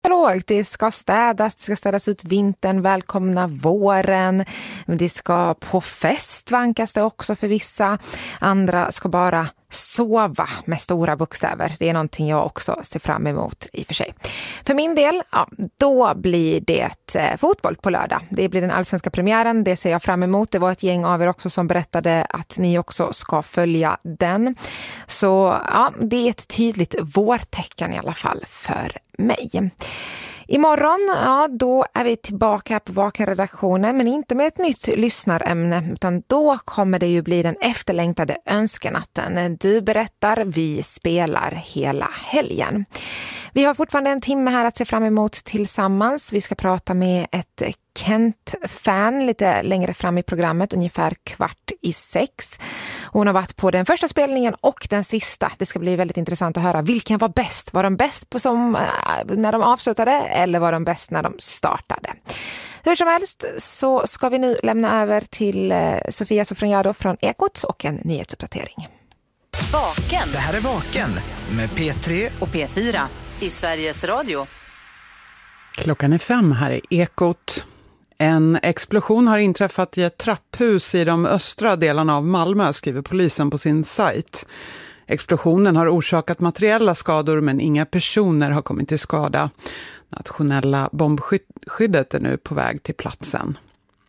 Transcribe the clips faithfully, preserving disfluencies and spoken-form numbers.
lågt. Det ska städas, det ska städas ut vintern, välkomna våren. Det ska på fest vankas det också för vissa. Andra ska bara sova med stora bokstäver. Det är någonting jag också ser fram emot i och för sig. För min del, ja, då blir det eh, fotboll på lördag. Det blir den allsvenska premiären, det ser jag fram emot. Det var ett gäng av er också som berättade att ni också ska följa den. Så ja, det är ett tydligt vårtecken i alla fall för mig. Imorgon, ja, då är vi tillbaka på Vaken-redaktionen, men inte med ett nytt lyssnarämne, utan då kommer det ju bli den efterlängtade önskenatten. Du berättar, vi spelar hela helgen. Vi har fortfarande en timme här att se fram emot tillsammans. Vi ska prata med ett Kent-fan lite längre fram i programmet, ungefär kvart i sex. Hon har varit på den första spelningen och den sista. Det ska bli väldigt intressant att höra vilken var bäst. Var de bäst på som, när de avslutade eller var de bäst när de startade? Hur som helst så ska vi nu lämna över till Sofia Sofroniado från Ekot och en nyhetsuppdatering. Vaken. Det här är Vaken med P tre och P fyra i Sveriges Radio. Klockan är fem här i Ekot. En explosion har inträffat i ett trapphus i de östra delarna av Malmö, skriver polisen på sin sajt. Explosionen har orsakat materiella skador men inga personer har kommit till skada. Nationella bombskyddet är nu på väg till platsen.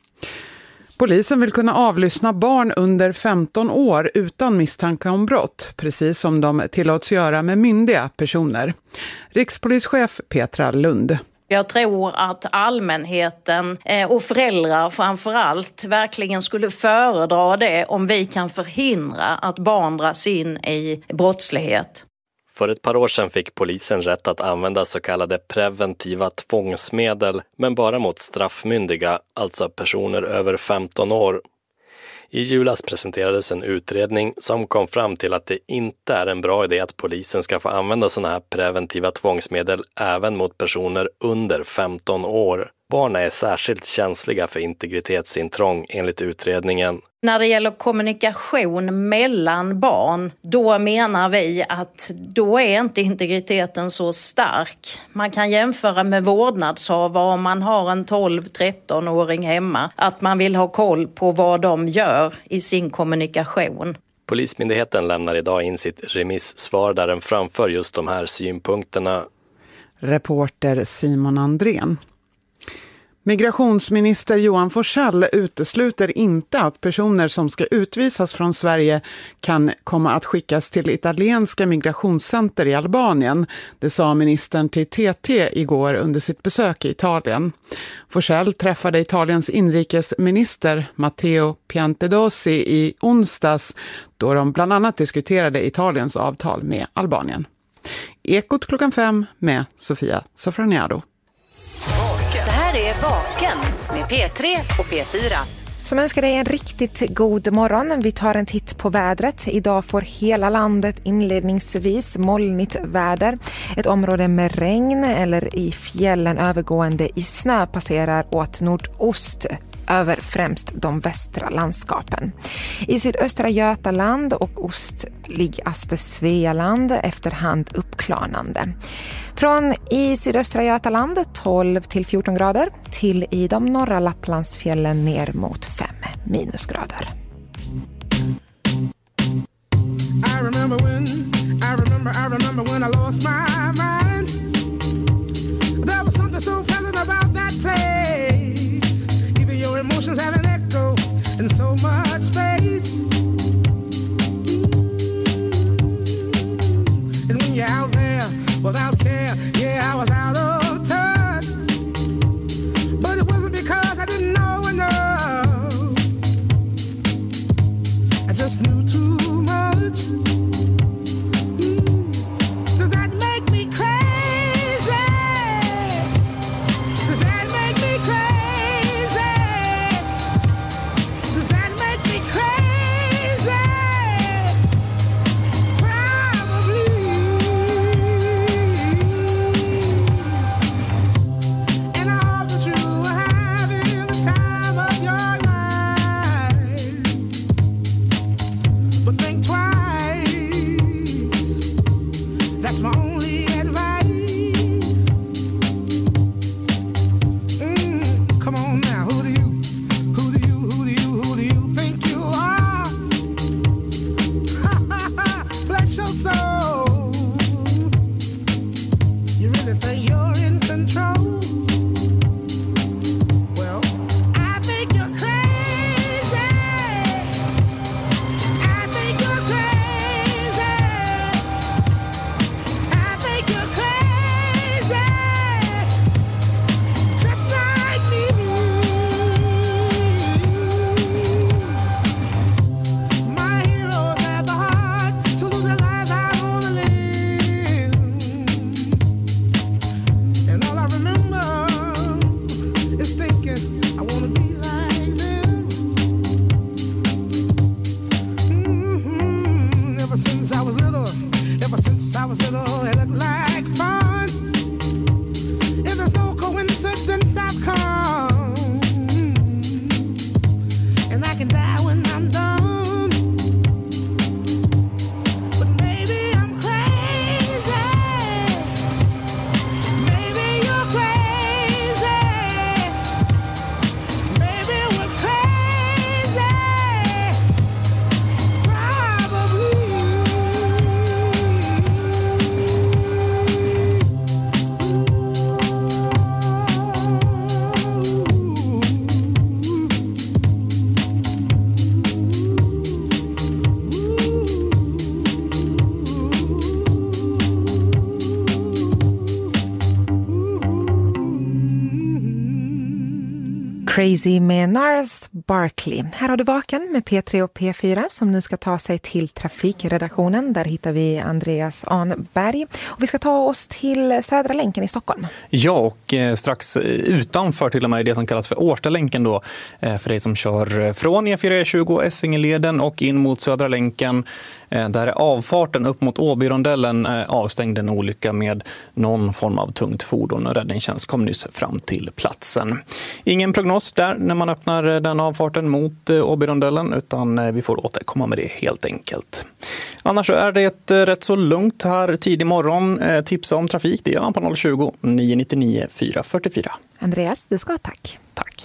Polisen vill kunna avlyssna barn under femton år utan misstanke om brott, precis som de tillåts göra med myndiga personer. Rikspolischef Petra Lund. Jag tror att allmänheten och föräldrar framförallt verkligen skulle föredra det om vi kan förhindra att barn dras in i brottslighet. För ett par år sedan fick polisen rätt att använda så kallade preventiva tvångsmedel, men bara mot straffmyndiga, alltså personer över femton år. I julas presenterades en utredning som kom fram till att det inte är en bra idé att polisen ska få använda sådana här preventiva tvångsmedel även mot personer under femton år. Barn är särskilt känsliga för integritetsintrång enligt utredningen. När det gäller kommunikation mellan barn, då menar vi att då är inte integriteten så stark. Man kan jämföra med vårdnadshavare om man har en tolv-tretton-åring hemma. Att man vill ha koll på vad de gör i sin kommunikation. Polismyndigheten lämnar idag in sitt remissvar där den framför just de här synpunkterna. Reporter Simon Andrén. Migrationsminister Johan Forssell utesluter inte att personer som ska utvisas från Sverige kan komma att skickas till italienska migrationscenter i Albanien. Det sa ministern till T T igår under sitt besök i Italien. Forssell träffade Italiens inrikesminister Matteo Piantedosi i onsdags då de bland annat diskuterade Italiens avtal med Albanien. Ekot klockan fem med Sofia Sofroniado. Det här är Vaken med P tre och P fyra. Som önskar dig en riktigt god morgon. Vi tar en titt på vädret. Idag får hela landet inledningsvis molnigt väder. Ett område med regn eller i fjällen övergående i snö passerar åt nordost över främst de västra landskapen. I sydöstra Götaland och ostligaste Svealand efterhand uppklarnande. Från i sydöstra Götaland tolv till fjorton grader till i de norra Lapplandsfjällen ner mot fem minusgrader. I remember when, I remember, I remember when I lost my mind. There was something so pleasant about that place. Even your emotions have an echo in so much space. And when you're out there without care, yeah, I was out of touch. But it wasn't because I didn't know enough. I just knew too much. Crazy med Nars Barkley. Här har du Vaken med P tre och P fyra som nu ska ta sig till trafikredaktionen. Där hittar vi Andreas Anberg. Och vi ska ta oss till Södra länken i Stockholm. Ja, och eh, strax utanför till och med det som kallas för Årsta-länken då. Eh, för dig som kör från E fyra E tjugo Essingeleden och in mot Södra länken. Eh, där är avfarten upp mot Åbyrondellen eh, avstängd en olycka med någon form av tungt fordon. Och räddningstjänst kom nyss fram till platsen. Ingen prognos där när man öppnar den avfarten mot Åbyrondellen, utan vi får återkomma med det helt enkelt. Annars så är det rätt så lugnt här tidig morgon. Tipsa om trafik, det gör man på noll tjugo, nio nio nio, fyra fyra fyra. Andreas, du ska ha tack. Tack.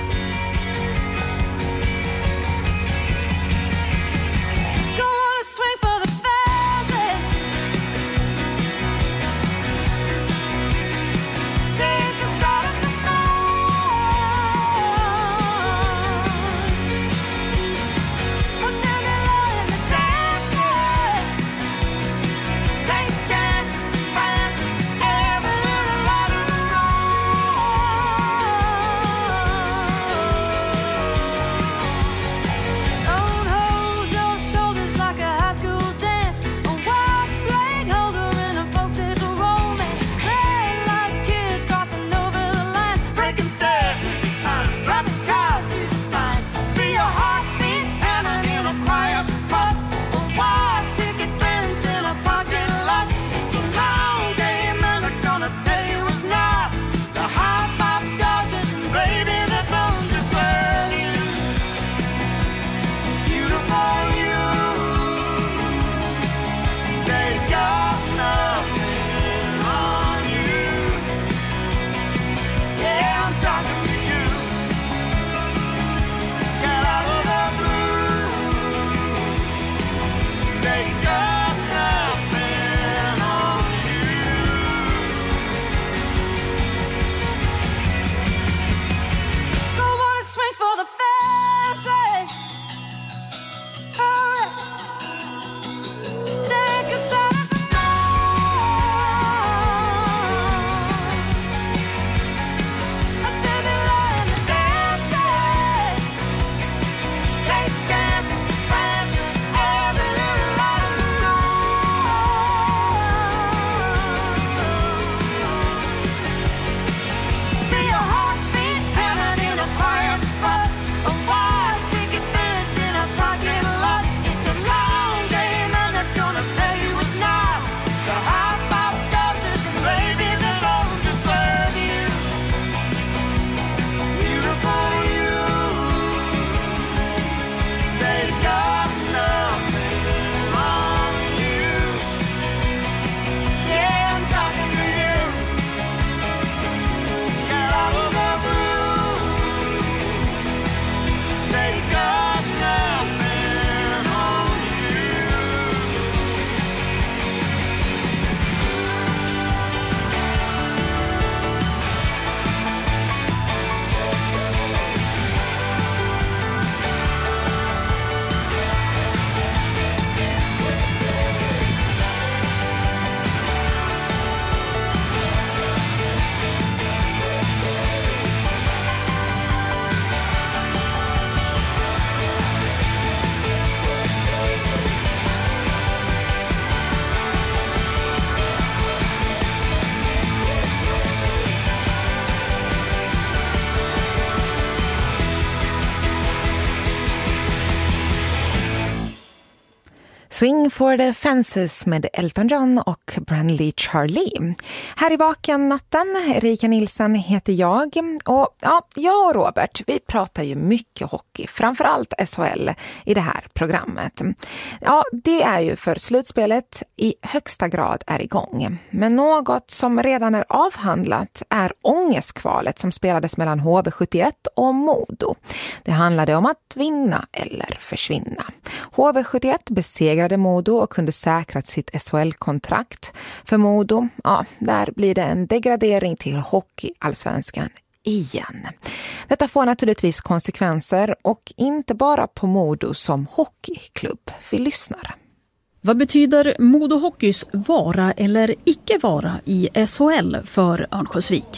Swing for the Fences med Elton John och Brandley Charlie. Här i Vaken natten, Erika Nilsson heter jag. Och ja, jag och Robert, vi pratar ju mycket hockey, framförallt S H L i det här programmet. Ja, det är ju för slutspelet i högsta grad är igång. Men något som redan är avhandlat är ångestkvalet som spelades mellan H V sjuttioett och Modo. Det handlade om att vinna eller försvinna. H V sjuttioett besegrade Modo och kunde säkra sitt S H L-kontrakt. För Modo, ja, där blir det en degradering till hockeyallsvenskan igen. Detta får naturligtvis konsekvenser och inte bara på Modo som hockeyklubb. Vi lyssnar. Vad betyder Modo Hockeys vara eller icke vara i S H L för Örnsköldsvik?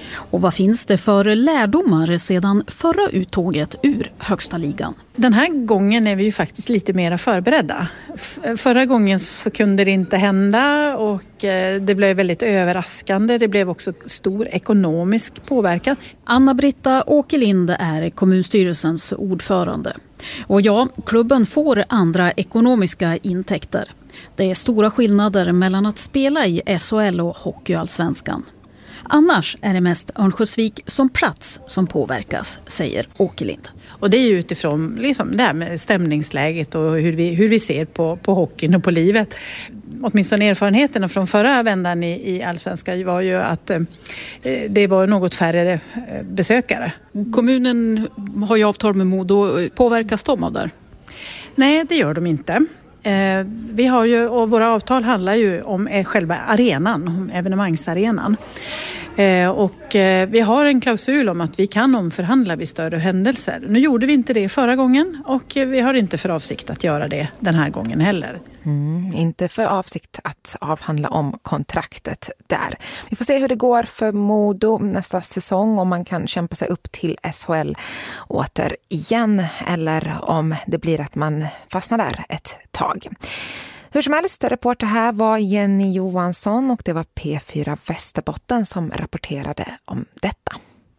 Och vad finns det för lärdomar sedan förra uttåget ur högsta ligan? Den här gången är vi ju faktiskt lite mer förberedda. F- förra gången så kunde det inte hända och eh, det blev väldigt överraskande. Det blev också stor ekonomisk påverkan. Anna-Britta Åkerlind är kommunstyrelsens ordförande. Och ja, klubben får andra ekonomiska intäkter. Det är stora skillnader mellan att spela i S H L och Hockeyallsvenskan. Annars är det mest Örnsköldsvik som plats som påverkas, säger Åkerlind. Och det är ju utifrån liksom det här med stämningsläget och hur vi, hur vi ser på, på hockeyn och på livet. Åtminstone erfarenheterna från förra vändan i, i Allsvenskan var ju att eh, det var något färre eh, besökare. Kommunen har ju avtal med Modo. Påverkas de av där? Nej, det gör de inte. Eh, vi har ju, och våra avtal handlar ju om eh, själva arenan, om evenemangsarenan. Eh, och eh, vi har en klausul om att vi kan omförhandla vid större händelser. Nu gjorde vi inte det förra gången och eh, vi har inte för avsikt att göra det den här gången heller. Mm, inte för avsikt att avhandla om kontraktet där. Vi får se hur det går för Modo nästa säsong, om man kan kämpa sig upp till S H L återigen eller om det blir att man fastnar där ett tag. Hur som helst, reporter här var Jenny Johansson och det var P fyra Västerbotten som rapporterade om detta.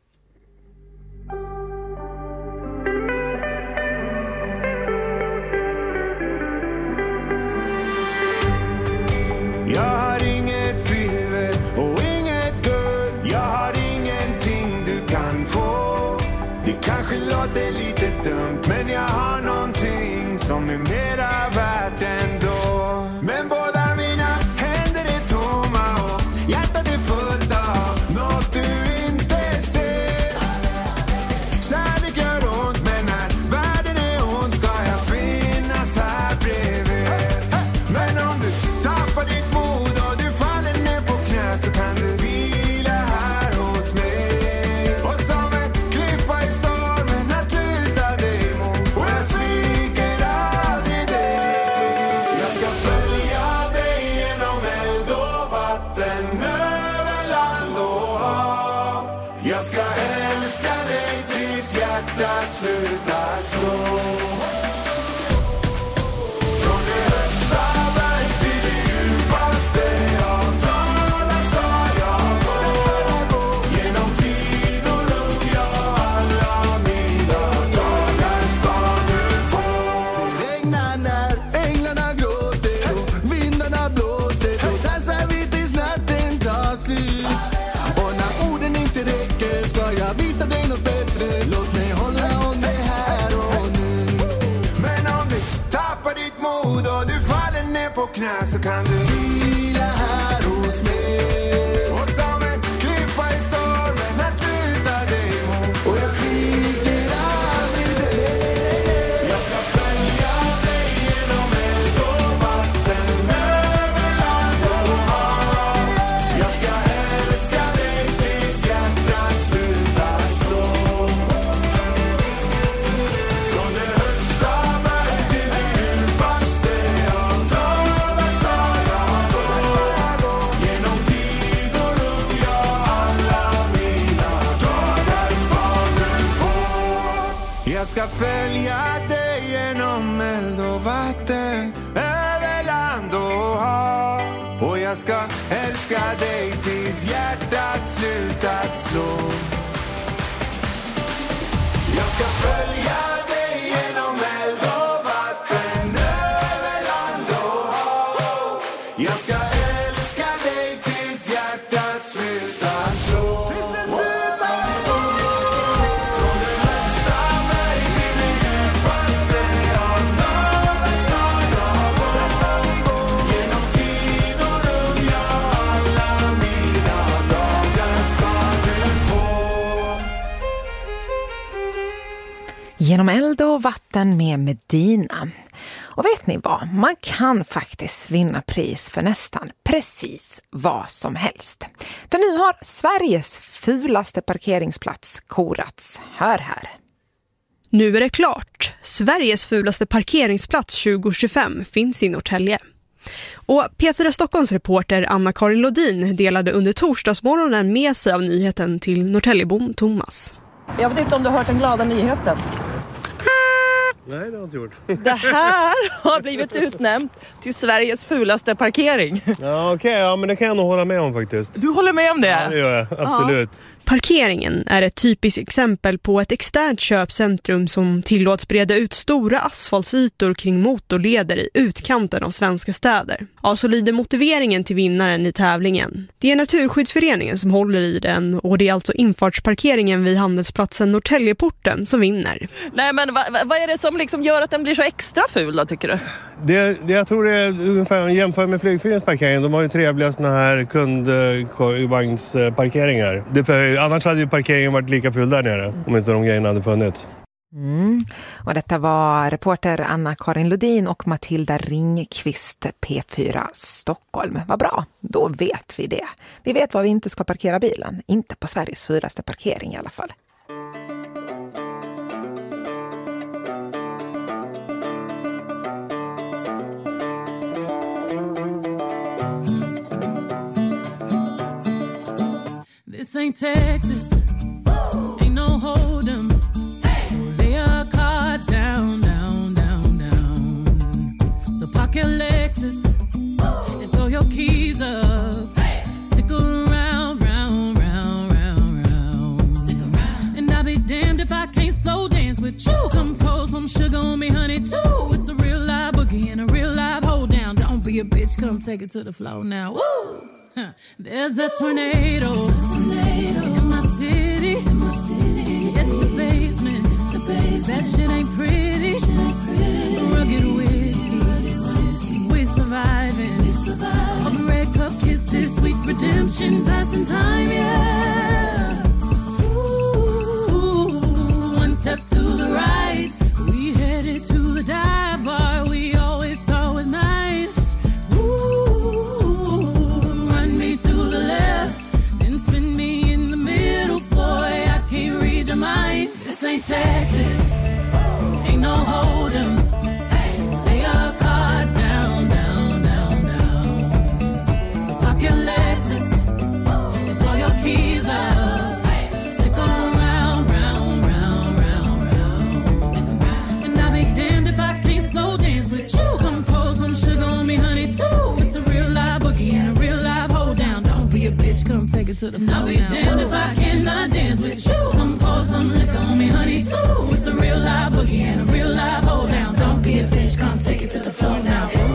Jag har inget silver och inget guld. Jag har ingenting du kan få. Det kanske låter lite dumt, men jag har någonting som är mera värt ändå. Men båda mina händer är tomma och hjärtat är fullt av något du inte ser. Kärlek gör ont, men när världen är ond ska jag finnas här bredvid. Men om du tappar ditt mod och du faller ner på knä så kan du vila här hos mig. Och som en klippa i stormen att luta dig mot. Och jag sviker aldrig dig. Jag ska följa dig genom eld och vatten, över land och hav. Jag ska älska dig tills hjärtat slutar slå. Från det högsta berg till det djupaste av dalar ska jag gå. Genom tid och rum, ja, alla mina dagar ska du få. Det regnar när änglarna gråter och vindarna blåser. Då dansar vi tills natten tar slut. Och när orden inte räcker ska jag visa dig något bättre. Låt mig hålla om det här och nu. Men om du tappar ditt mod och du faller ner på knä så kan du vila här hos mig. Och som en klippa i stormen att luta dig mot. Och jag sviker aldrig dig. Jag ska följa dig genom eld och vatten, över land och hav. Jag ska älska dig tills hjärtat slutar slå. Från det högsta berg till det djupaste av dalar ska jag gå. Genom tid och rum, ja, alla mina dagar ska du få. Jag ska följa dig genom eld och vatten, över land och hav. Och jag ska älska dig tills hjärtat slutat slå. Jag ska följa dig genom eld och vatten, över land och hav. Jag ska älska dig tills hjärtat slutar slå. Från det högsta berg till det djupaste av dalar ska jag gå. Genom tid och rum, ja, alla mina dagar ska du få. Genom eld och vatten med Medina. Och vet ni vad? Man kan faktiskt vinna pris för nästan precis vad som helst. För nu har Sveriges fulaste parkeringsplats korats. Hör här. Nu är det klart. Sveriges fulaste parkeringsplats tjugo tjugofem finns i Norrtälje. Och P fyra Stockholms reporter Anna-Karin Lodin delade under torsdagsmorgonen med sig av nyheten till Norrtäljebon Thomas. Jag vet inte om du har hört den glada nyheten. Nej, det har jag inte gjort. Det här har blivit utnämnt till Sveriges fulaste parkering. Ja, okej. Okay, ja, men det kan jag nog hålla med om faktiskt. Du håller med om det? Ja, det gör jag. Absolut. Ja. Parkeringen är ett typiskt exempel på ett externt köpcentrum som tillåts breda ut stora asfaltsytor kring motorleder i utkanten av svenska städer. Ja, så lyder motiveringen till vinnaren i tävlingen. Det är Naturskyddsföreningen som håller i den och det är alltså infartsparkeringen vid handelsplatsen Norrtäljeporten som vinner. Nej, men vad, vad är det som liksom gör att den blir så extra ful då, tycker du? Det, det jag tror det är ungefär jämfört med flygfyrens parkering. De har ju trevliga såna här kundvagnsparkeringar. Det för annars hade ju parkeringen varit lika full där nere om inte de grejerna hade funnits. Mm. Och detta var reporter Anna-Karin Lodin och Matilda Ringqvist, P fyra Stockholm. Vad bra, då vet vi det. Vi vet var vi inte ska parkera bilen. Inte på Sveriges fulaste parkering i alla fall. This ain't Texas, ain't no hold 'em. So lay your cards down, down, down, down. So park your Lexus and throw your keys up. Stick around, round, round, round, round. Stick around. And I'll be damned if I can't slow dance with you. Come pour some sugar on me, honey, too. It's a real live boogie and a real live hold down. Don't be a bitch, come take it to the floor now. Woo! There's a tornado, There's a tornado in my city, in my city. At the basement, the basement. That shit ain't pretty, shit ain't pretty. Rugged whiskey, rugged whiskey. We surviving, we surviving. All the red cup kisses, sweet redemption, passing time, yeah. Ooh, one step to the right, we headed to the dive bar we always thought was nice. This ain't Texas, ain't no hold 'em. Lay your cards down, down, down, down. So park your Lexus and throw your keys up. Stick around, round, round, round, round. And I'll be damned if I can't slow dance with you. Come pour some sugar on me, honey, too. It's a real live boogie and a real live hold down. Don't be a bitch, come take it to the floor. I'll be damned if I cannot dance with you. Come pour some liquor on me, honey, too. It's a real live boogie and a real live hold down. Don't be a bitch, come take it to the floor now. Ooh.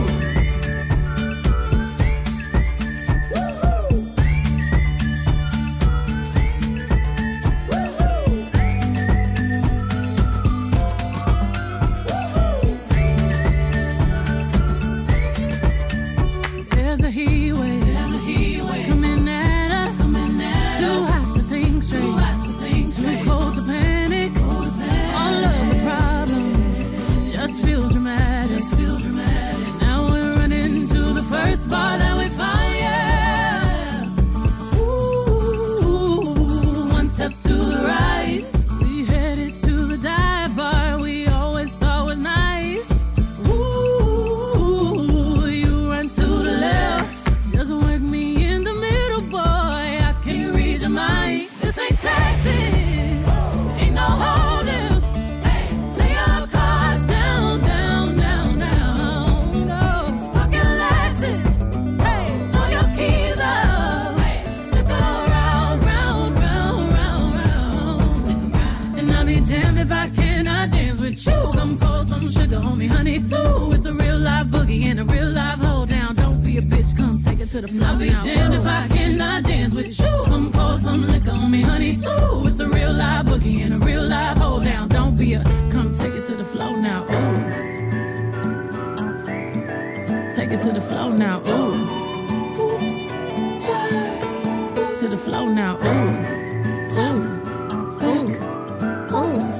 To the floor. I'll be damned if I cannot dance with you. Come pour some liquor on me, honey, too. It's a real live boogie and a real live hold down. Don't be a, come take it to the floor now. Ooh. Take it to the floor now. Ooh. Hoops, spurs, to the floor now. Ooh. Top, back, oops.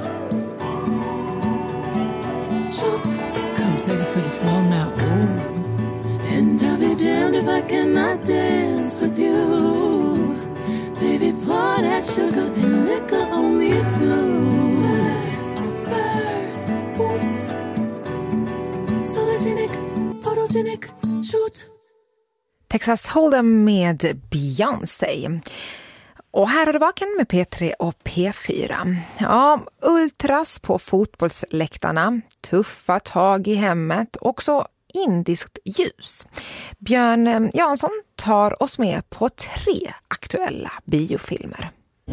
Shoot. Come take it to the floor now. Ooh. And I'll be damned if I cannot dance with you. Baby, pour that sugar and liquor on me too. Spurs, spurs, boots. Sologenic, photogenic, Shoot. Texas Hold'em med Beyoncé. Och här har det vaken med P tre och P fyra. Ja, ultras på fotbollsläktarna, tuffa tag i hemmet och så indiskt ljus. Björn Jansson tar oss med på tre aktuella biofilmer.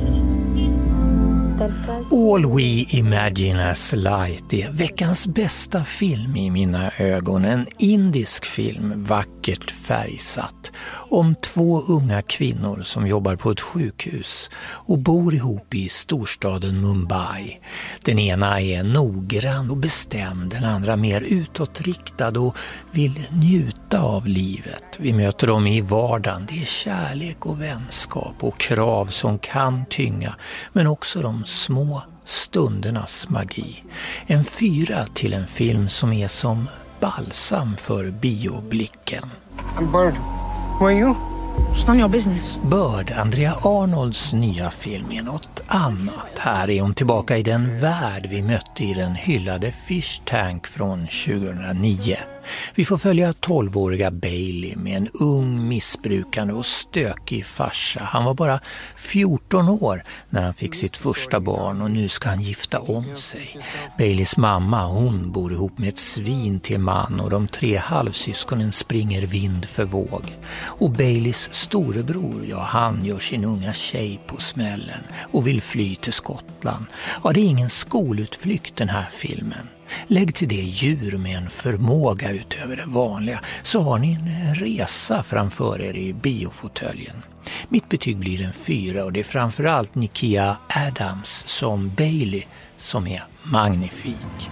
All We Imagine As Light är veckans bästa film i mina ögon. En indisk film, vackert färgsatt, om två unga kvinnor som jobbar på ett sjukhus och bor ihop i storstaden Mumbai. Den ena är noggrann och bestämd, den andra mer utåtriktad och vill njuta av livet. Vi möter dem i vardagen. Det är kärlek och vänskap och krav som kan tynga, men också de små stundernas magi. En fyra till en film som är som balsam för bioblicken. I'm Bird. Who are you? It's none of your business. Bird, Andrea Arnolds nya film, är något annat. Här är hon tillbaka i den värld vi mötte i den hyllade Fish Tank från tjugohundranio. Vi får följa tolvåriga Bailey med en ung missbrukande och stökig farsa. Han var bara fjorton år när han fick sitt första barn och nu ska han gifta om sig. Baileys mamma, hon bor ihop med ett svin till man och de tre halvsyskonen springer vind för våg. Och Baileys storebror, ja, han gör sin unga tjej på smällen och vill fly till Skottland. Ja, det är ingen skolutflykt den här filmen. Lägg till det djur med en förmåga utöver det vanliga, så har ni en resa framför er i biofåtöljen. Mitt betyg blir en fyra och det är framförallt Nikia Adams som Bailey som är magnifik.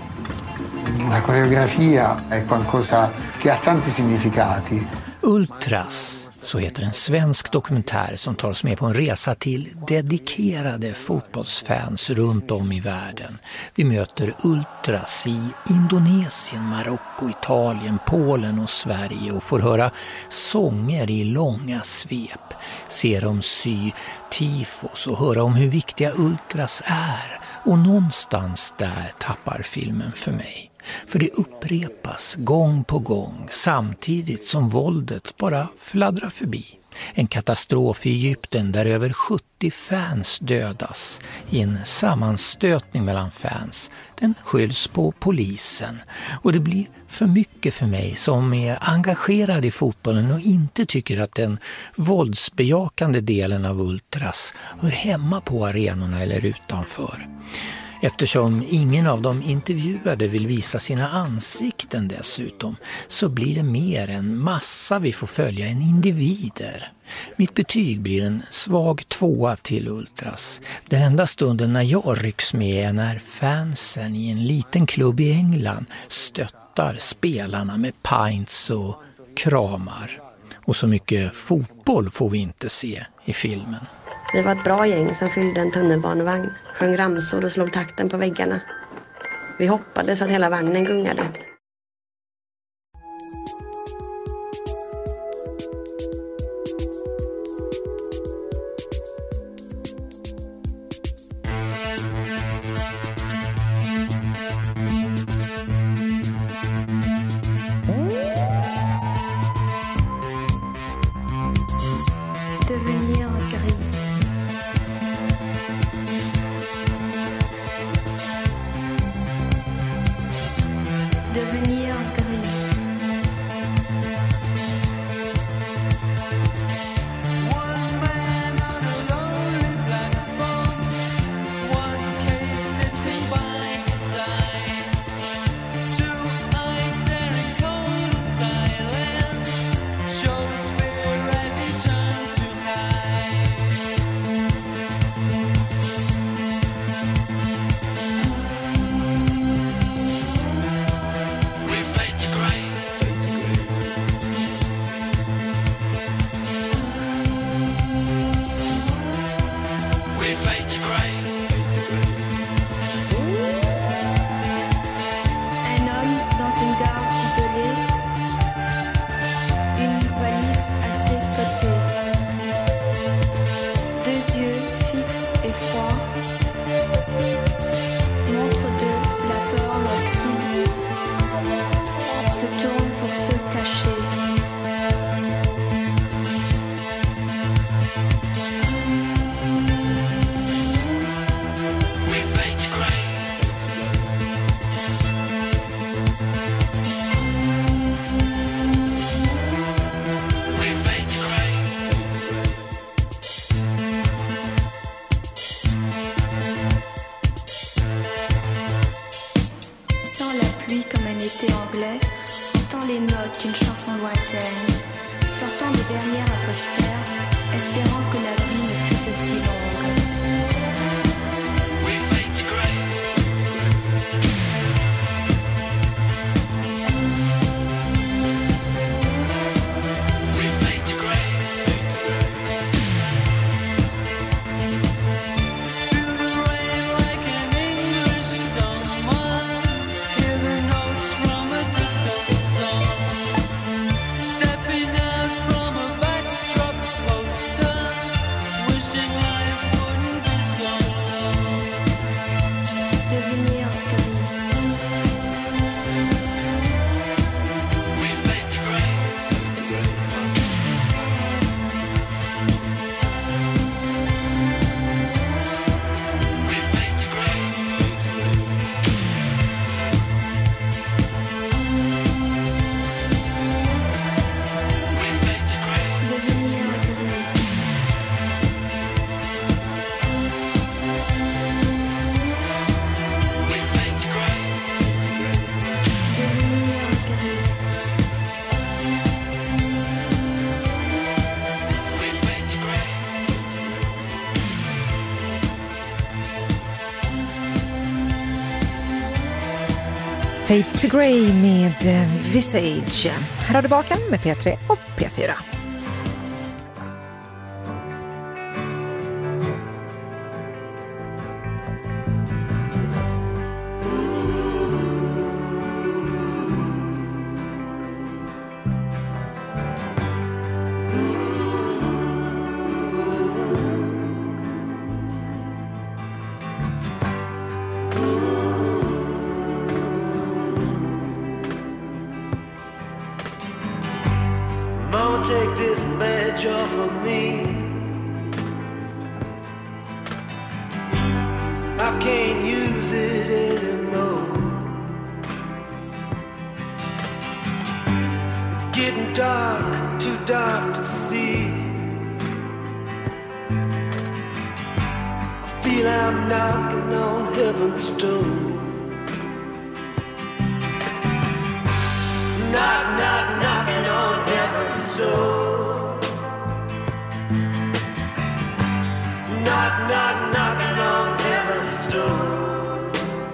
La coreografia è qualcosa che ha tanti significati. Ultras, så heter en svensk dokumentär som tar oss med på en resa till dedikerade fotbollsfans runt om i världen. Vi möter ultras i Indonesien, Marocko, Italien, Polen och Sverige och får höra sånger i långa svep. Se dem sy tifos och höra om hur viktiga ultras är. Och någonstans där tappar filmen för mig. För det upprepas gång på gång samtidigt som våldet bara fladdrar förbi. En katastrof i Egypten där över sjuttio fans dödas i en sammanstötning mellan fans. Den skylls på polisen och det blir för mycket för mig som är engagerad i fotbollen och inte tycker att den våldsbejakande delen av ultras hör hemma på arenorna eller utanför. Eftersom ingen av de intervjuade vill visa sina ansikten dessutom, så blir det mer en massa vi får följa än individer. Mitt betyg blir en svag tvåa till ultras. Den enda stunden när jag rycks med är när fansen i en liten klubb i England stöttar spelarna med pints och kramar. Och så mycket fotboll får vi inte se i filmen. Vi var ett bra gäng som fyllde en tunnelbanevagn, sjöng ramsor och slog takten på väggarna. Vi hoppade så att hela vagnen gungade. Fade to Grey med Visage. Här har du Vaken med P tre och P fyra. Take this badge off of me. I can't use it anymore. It's getting dark, too dark to see. I feel I'm knocking on heaven's door. Knock, knock, knocking on heaven's door. Knock, knock, knocking on heaven's door.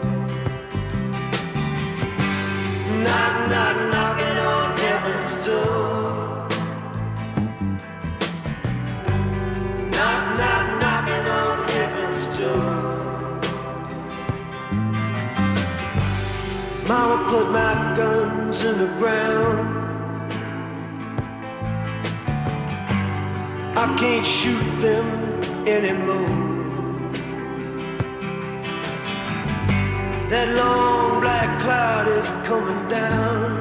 Knock, knock, knocking on heaven's door. Knock, knock, knocking on heaven's door. Mama put my guns in the ground. I can't shoot them anymore. That long black cloud is coming down.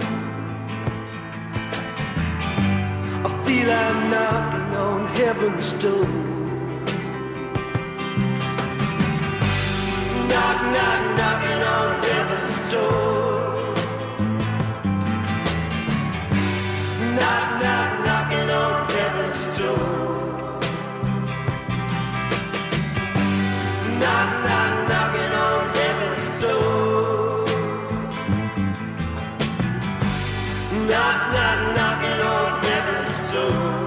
I feel I'm knocking on heaven's door. Knock, knock, knocking on heaven's door. Knock, knock, knocking on heaven's door. Knock, knock, knocking on heaven's door. Knock, knock, knocking on heaven's door.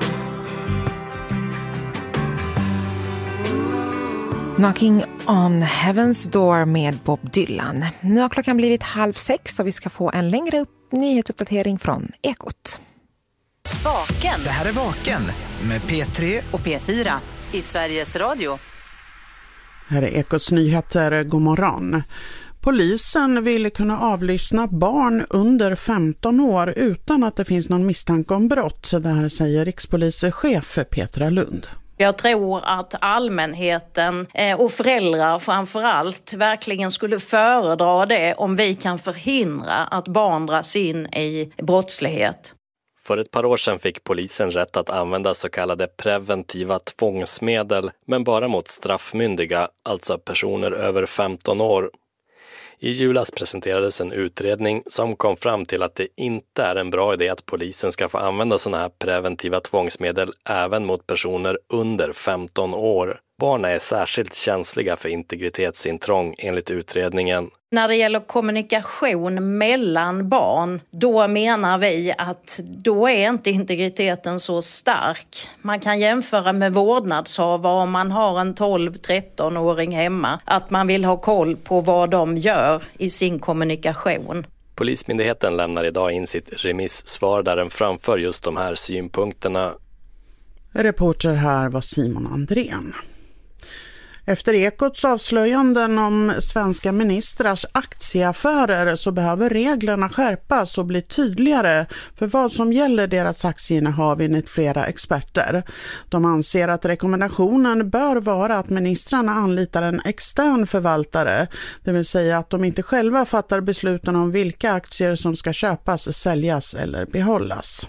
Knocking on Heaven's Door med Bob Dylan. Nu har klockan blivit halv sex och vi ska få en längre upp nyhetsuppdatering från Ekot. Vaken. Det här är Vaken med P tre och P fyra i Sveriges Radio. Här är Ekots nyheter. God morgon. Polisen vill kunna avlyssna barn under femton år utan att det finns någon misstanke om brott. Så det här säger rikspolischef Petra Lund. Jag tror att allmänheten och föräldrar framförallt verkligen skulle föredra det om vi kan förhindra att barn dras in i brottslighet. För ett par år sedan fick polisen rätt att använda så kallade preventiva tvångsmedel, men bara mot straffmyndiga, alltså personer över femton år. I julas presenterades en utredning som kom fram till att det inte är en bra idé att polisen ska få använda sådana här preventiva tvångsmedel även mot personer under femton år. Barn är särskilt känsliga för integritetsintrång enligt utredningen. När det gäller kommunikation mellan barn, då menar vi att då är inte integriteten så stark. Man kan jämföra med vårdnadshavare om man har en tolv-tretton-åring hemma. Att man vill ha koll på vad de gör i sin kommunikation. Polismyndigheten lämnar idag in sitt remissvar där den framför just de här synpunkterna. Reporter här var Simon Andrén. Efter Ekots avslöjanden om svenska ministrars aktieaffärer så behöver reglerna skärpas och bli tydligare för vad som gäller deras aktieinnehav enligt flera experter. De anser att rekommendationen bör vara att ministrarna anlitar en extern förvaltare, det vill säga att de inte själva fattar besluten om vilka aktier som ska köpas, säljas eller behållas.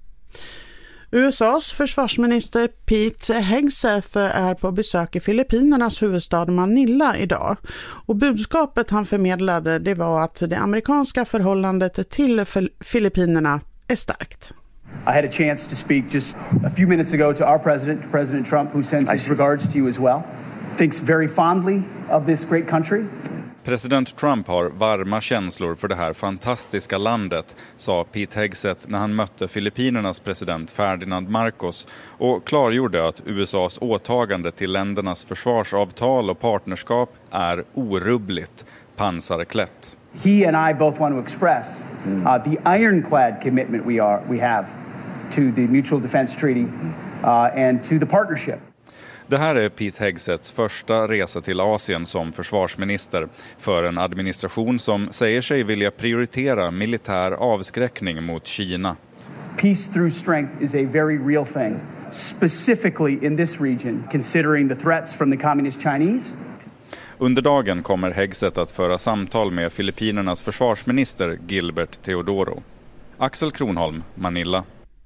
U S A:s försvarsminister Pete Hegseth är på besök i Filippinernas huvudstad Manila idag. Och budskapet han förmedlade det var att det amerikanska förhållandet till Filippinerna är starkt. I had a chance to speak just a few minutes ago to our president, President Trump, who sends his regards to you as well. Thinks very fondly of this great country. President Trump har varma känslor för det här fantastiska landet, sa Pete Hegseth när han mötte Filippinernas president Ferdinand Marcos och klargjorde att U S A:s åtagande till ländernas försvarsavtal och partnerskap är orubbligt, pansarklätt. he and I both want to express uh, the ironclad commitment we are we have to the Mutual Defense Treaty uh, and to the partnership. Det här är Pete Hegseths första resa till Asien som försvarsminister för en administration som säger sig vilja prioritera militär avskräckning mot Kina. Peace through strength is a very real thing, specifically in this region, considering the threats from the communist Chinese. Under dagen kommer Hegseth att föra samtal med Filippinernas försvarsminister Gilbert Teodoro. Axel Kronholm, Manila.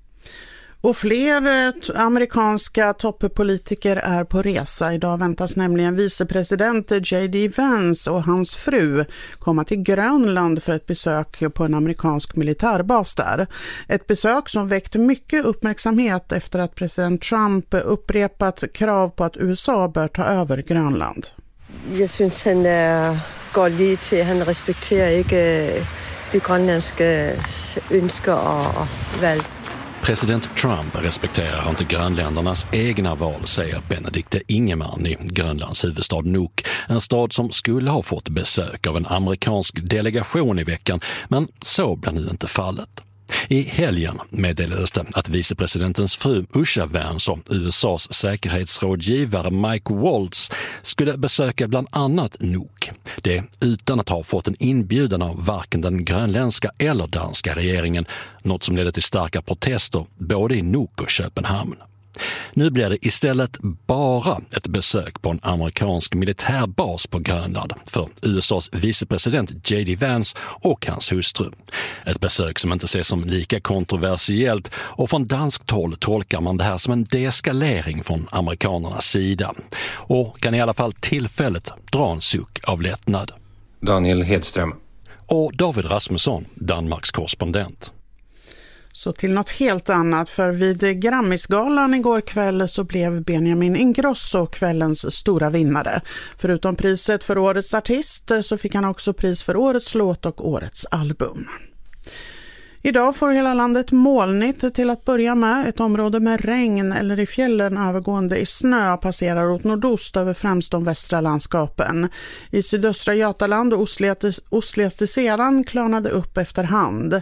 Och fler amerikanska toppolitiker är på resa. Idag väntas nämligen vicepresident J D Vance och hans fru komma till Grönland för ett besök på en amerikansk militärbas där. Ett besök som väckt mycket uppmärksamhet efter att president Trump upprepat krav på att U S A bör ta över Grönland. Jag syns han är går lige till, han respekterar inte de grönländska önskar och väl. President Trump respekterar inte grönländernas egna val, säger Benedikte Ingemann i Grönlands huvudstad Nuuk. En stad som skulle ha fått besök av en amerikansk delegation i veckan, men så blir nu inte fallet. I helgen meddelades det att vicepresidentens fru Usha Vance och U S A:s säkerhetsrådgivare Mike Waltz skulle besöka bland annat Nuuk. Det utan att ha fått en inbjudan av varken den grönländska eller danska regeringen, något som ledde till starka protester både i Nuuk och Köpenhamn. Nu blir det istället bara ett besök på en amerikansk militärbas på Grönland för U S A:s vicepresident J D Vance och hans hustru. Ett besök som inte ses som lika kontroversiellt, och från danskt håll tolkar man det här som en deeskalering från amerikanernas sida och kan i alla fall tillfället dra en suck av lättnad. Daniel Hedström. Och David Rasmusson, Danmarks korrespondent. Så till något helt annat, för vid Grammisgalan igår kväll så blev Benjamin Ingrosso kvällens stora vinnare. Förutom priset för årets artist så fick han också pris för årets låt och årets album. Idag får hela landet molnigt till att börja med. Ett område med regn eller i fjällen övergående i snö passerar åt nordost över främst de västra landskapen. I sydöstra Götaland och ostligaste sedan klarnade upp efterhand.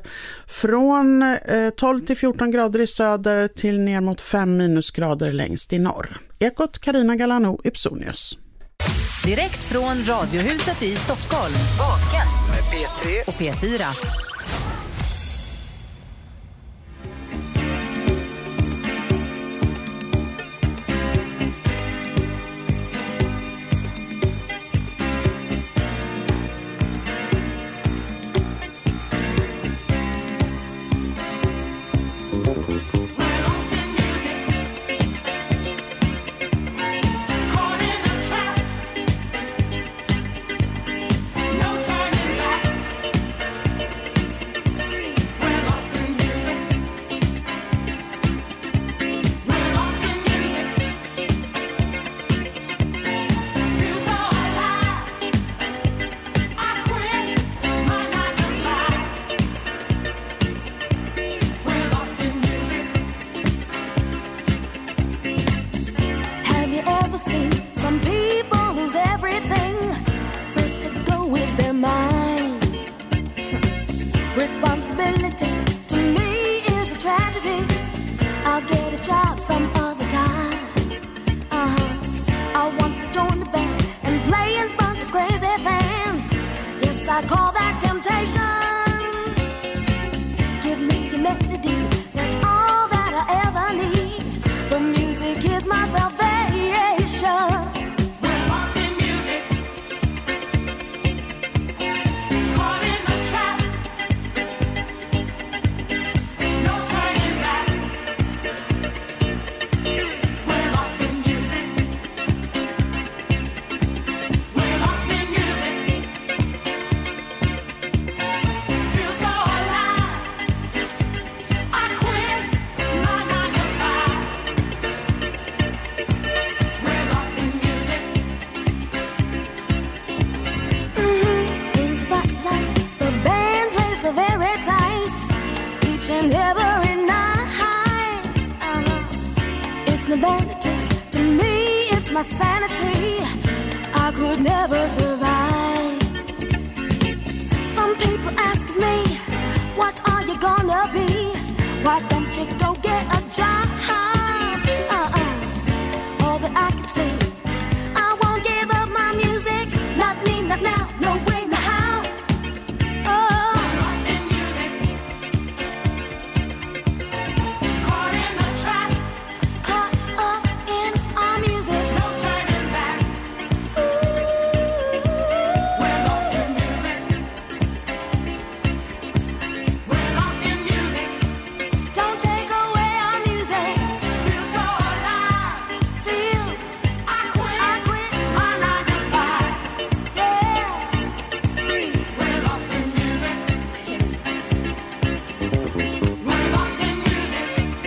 Från eh, tolv till fjorton grader i söder till ner mot fem minusgrader längst i norr. Ekot Carina Galano, Ipsonius. Direkt från Radiohuset i Stockholm. Vaken med P tre och P fyra. Sanity, I could never survive. job. Uh-uh. All that I can say, I won't give up my music. Not me, not now, no way, not how. Oh, lost in music, caught in the trap, caught up in our music. No turning back. Ooh, we're lost in music. We're lost in music. Don't take away our music. Feel so alive. Feel I quit. I quit my nine to five. Yeah. We're lost in music. We're lost in music.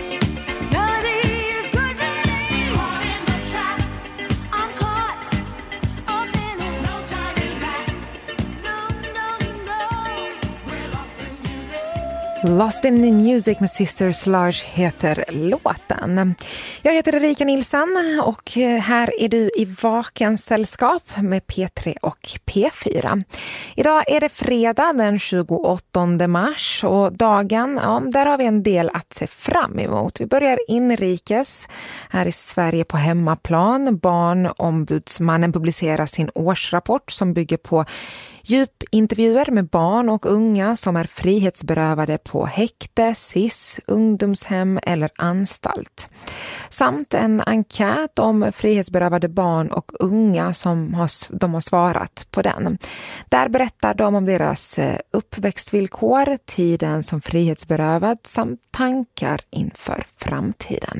Melody is good to me. Caught in the trap. I'm caught up in it. No turning back. No, no, no. We're lost in music. Lost in the Music med Sisters Large heter låten. Jag heter Erika Nilsson och här är du i Vakens sällskap med P tre och P fyra. Idag är det fredag den tjugoåttonde mars och dagen, ja, där har vi en del att se fram emot. Vi börjar inrikes här i Sverige på hemmaplan. Barnombudsmannen publicerar sin årsrapport som bygger på djupintervjuer med barn och unga som är frihetsberövade på häkte, S I S, ungdomshem eller anstalt. Samt en enkät om frihetsberövade barn och unga som har, de har svarat på den. Där berättar de om deras uppväxtvillkor, tiden som frihetsberövad samt tankar inför framtiden.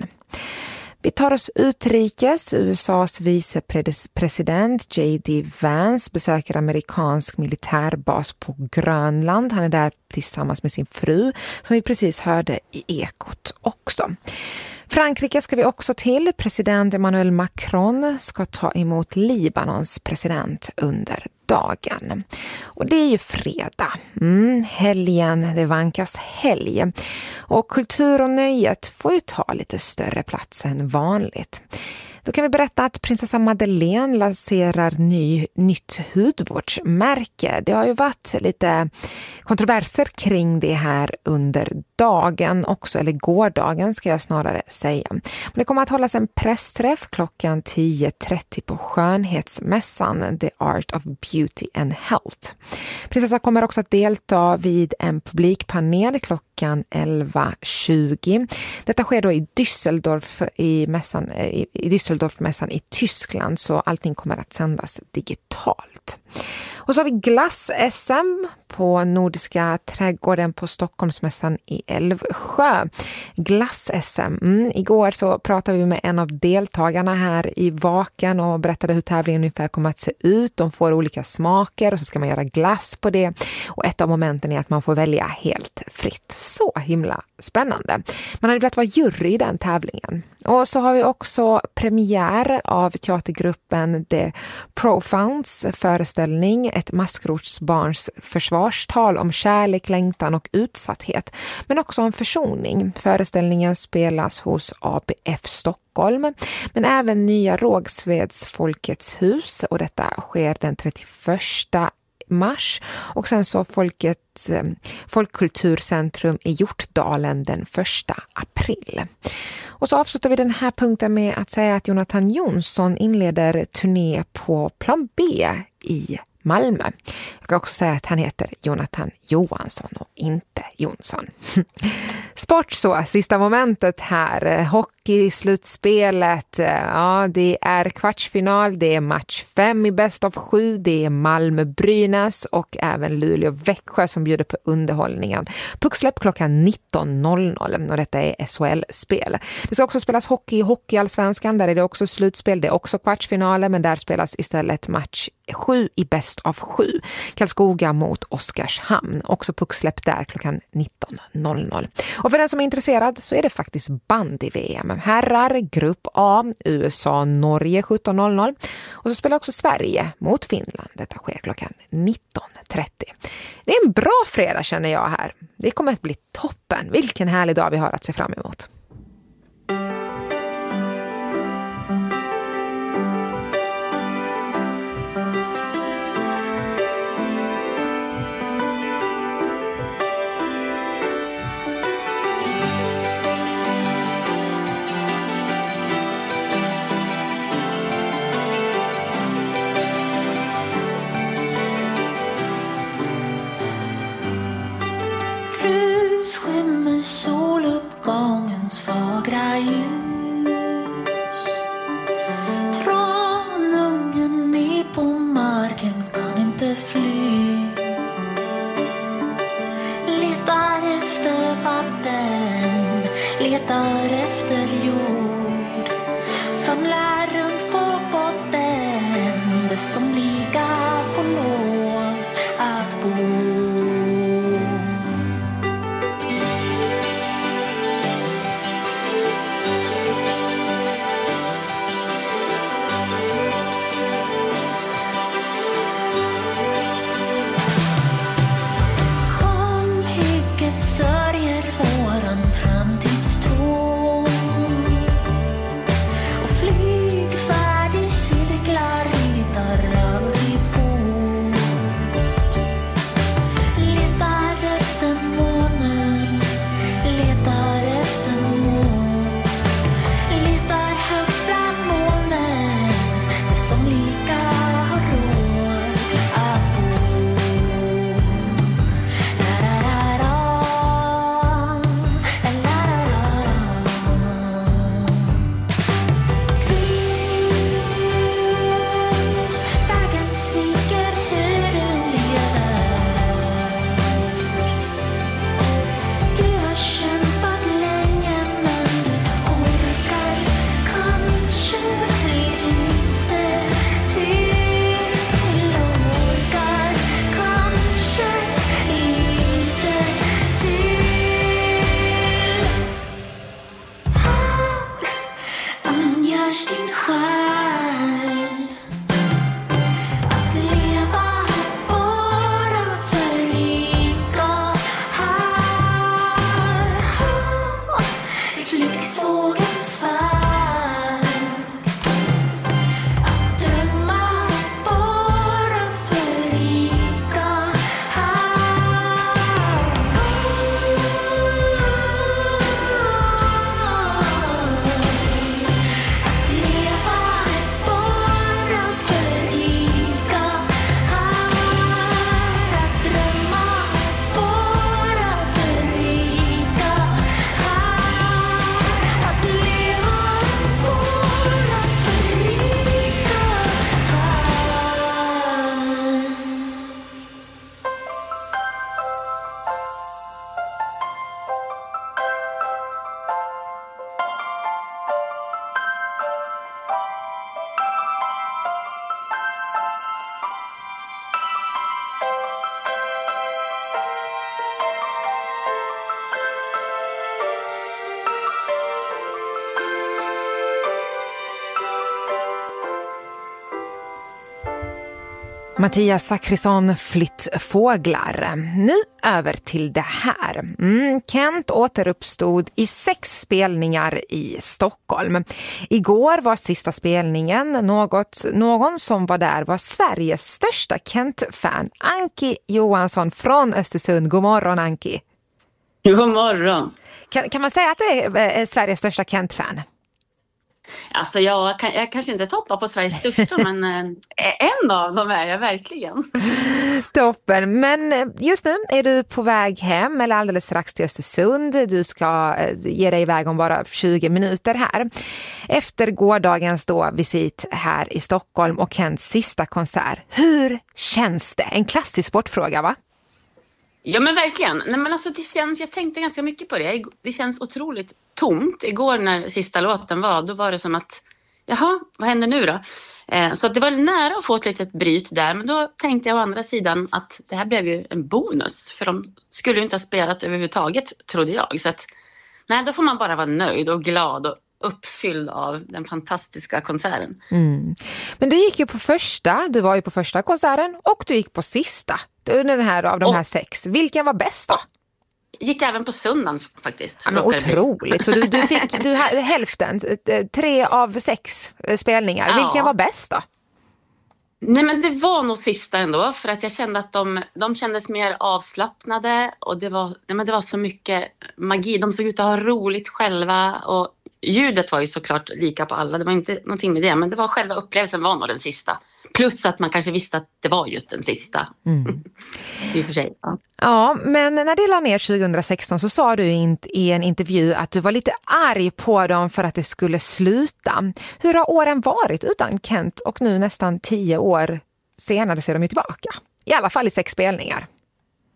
Vi tar oss utrikes. U S A:s vicepresident J D Vance besöker amerikansk militärbas på Grönland. Han är där tillsammans med sin fru som vi precis hörde i Ekot också. Frankrike ska vi också till. President Emmanuel Macron ska ta emot Libanons president under dagen. Och det är ju fredag. Mm, helgen, det vankas helg. Och kultur och nöjet får ju ta lite större plats än vanligt. Då kan vi berätta att prinsessa Madeleine lanserar ny, nytt hudvårdsmärke. Det har ju varit lite kontroverser kring det här under dagen också, eller gårdagen ska jag snarare säga. Men det kommer att hållas en pressträff klockan tio trettio på skönhetsmässan The Art of Beauty and Health. Prinsessan kommer också att delta vid en publikpanel klockan elva tjugo. Detta sker då i Düsseldorf i mässan, i, i Düsseldorf-mässan i Tyskland, så allting kommer att sändas digitalt. Och så har vi glass-S M på Nordiska trädgården på Stockholmsmässan i Älvsjö. Glass-S M. Mm, igår så pratade vi med en av deltagarna här i Vaken och berättade hur tävlingen ungefär kommer att se ut. De får olika smaker och så ska man göra glass på det. Och ett av momenten är att man får välja helt fritt. Så himla spännande. Man hade velat vara jury i den tävlingen. Och så har vi också premiär av teatergruppen The Profounds föreställning, ett maskrosbarns försvarstal om kärlek, längtan och utsatthet, men också om försoning. Föreställningen spelas hos A B F Stockholm, men även Nya Rågsveds Folkets hus, och detta sker den trettioförsta mars, och sen så Folkets eh, Folkkulturcentrum i Hjortdalen den första april. Och så avslutar vi den här punkten med att säga att Jonathan Jonsson inleder turné på Plan B i Malmö. Jag kan också säga att han heter Jonathan Johansson och inte Jonsson. Sport så, sista momentet här. Hockey, slutspelet. Ja, det är kvartsfinal. Det är match fem i bäst av sju. Det är Malmö-Brynäs och även Luleå-Växjö som bjuder på underhållningen. Pucksläpp klockan nitton noll noll och detta är S H L-spel. Det ska också spelas hockey i Hockeyallsvenskan. Där är det också slutspel. Det är också kvartsfinaler, men där spelas istället match sju i bäst av sju. Karlskoga mot Oskarshamn. Också pucksläpp där klockan nitton noll noll. Och för den som är intresserad så är det faktiskt bandy-V M. Herrar, grupp A, U S A, Norge sjutton noll noll. Och så spelar också Sverige mot Finland. Detta sker klockan nitton trettio. Det är en bra fredag känner jag här. Det kommer att bli toppen. Vilken härlig dag vi har att se fram emot. letar efter jord, famlar runt på botten, det som liga får lov att bo. Sörjer våran framtidstro och flygfärdig cirklar ritar aldrig bort. Letar efter månen, letar efter mån, letar högt bland molnen, det som lika har råd att bo. Din själ att leva bara för rika här i flyktvågens färd, att drömma bara för rika här. Mattias Zachrisson, Flyttfåglar. Nu över till det här. Mm, Kent återuppstod i sex spelningar i Stockholm. Igår var sista spelningen. Något, någon som var där var Sveriges största Kent-fan. Anki Johansson från Östersund. God morgon, Anki. God morgon. Kan, kan man säga att du är, är Sveriges största Kent-fan? Alltså jag, kan, jag kanske inte toppar på Sveriges största, men en av dem är jag verkligen. Toppen, men just nu är du på väg hem eller alldeles strax till Östersund. Du ska ge dig iväg om bara tjugo minuter här. Efter gårdagens då visit här i Stockholm och Kents sista konsert. Hur känns det? En klassisk sportfråga, va? Ja, men verkligen. Nej, men alltså det känns, jag tänkte ganska mycket på det. Det känns otroligt tomt. Igår när sista låten var, då var det som att, jaha, vad händer nu då? Eh, så att det var nära att få ett litet bryt där. Men då tänkte jag å andra sidan att det här blev ju en bonus. För de skulle ju inte ha spelat överhuvudtaget, trodde jag. Så att, nej, då får man bara vara nöjd och glad och uppfylld av den fantastiska konserten. Mm. Men du gick ju på första, du var ju på första konserten och du gick på sista under den här, av de och, här sex. Vilken var bäst då? Gick även på söndagen faktiskt. Ja, men otroligt. Så du, du fick du, hälften, tre av sex spelningar. Ja. Vilken var bäst då? Nej, men det var nog sista ändå, för att jag kände att de, de kändes mer avslappnade och det var, nej, men det var så mycket magi. De såg ut att ha roligt själva och ljudet var ju såklart lika på alla. Det var inte någonting med det, men det var själva upplevelsen var nog den sista. Plus att man kanske visste att det var just den sista. Mm. I och för sig, ja. Ja, men när det la ner tjugohundrasexton så sa du i en intervju att du var lite arg på dem för att det skulle sluta. Hur har åren varit utan Kent och nu nästan tio år senare så är de ju tillbaka? I alla fall i sex spelningar.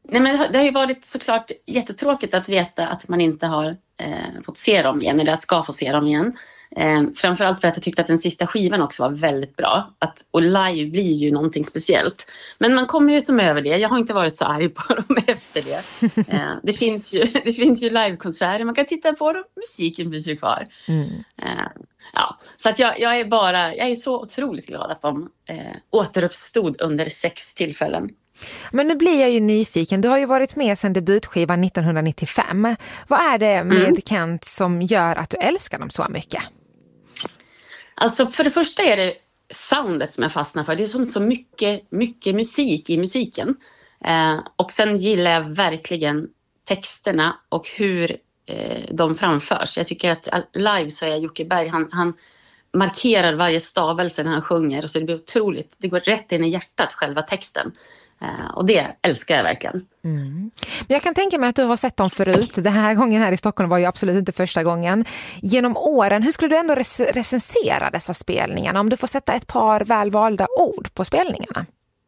Nej, men det har ju varit såklart jättetråkigt att veta att man inte har eh, fått se dem igen, eller att ska få se dem igen. Eh, framförallt för att jag tyckte att den sista skivan också var väldigt bra. Att, och live blir ju någonting speciellt. Men man kommer ju som över det. Jag har inte varit så arg på dem efter det. Eh, det, finns ju, det finns ju livekonserter man kan titta på dem. Musiken blir ju kvar. Mm. Eh, ja. Så att jag, jag är bara, jag är så otroligt glad att de eh, återuppstod under sex tillfällen. Men nu blir jag ju nyfiken. Du har ju varit med sedan debutskivan nittonhundranittiofem. Vad är det med mm. Kent som gör att du älskar dem så mycket? Alltså för det första är det soundet som jag fastnar för. Det är som så mycket, mycket musik i musiken. Eh, och sen gillar jag verkligen texterna och hur eh, de framförs. Jag tycker att live så är Jocke Berg, han, han markerar varje stavelse när han sjunger. Och så det blir otroligt, det går rätt in i hjärtat själva texten. Uh, och det älskar jag verkligen. Mm. Men jag kan tänka mig att du har sett dem förut. Den här gången här i Stockholm var ju absolut inte första gången. Genom åren, hur skulle du ändå rec- recensera dessa spelningarna? Om du får sätta ett par välvalda ord på spelningarna.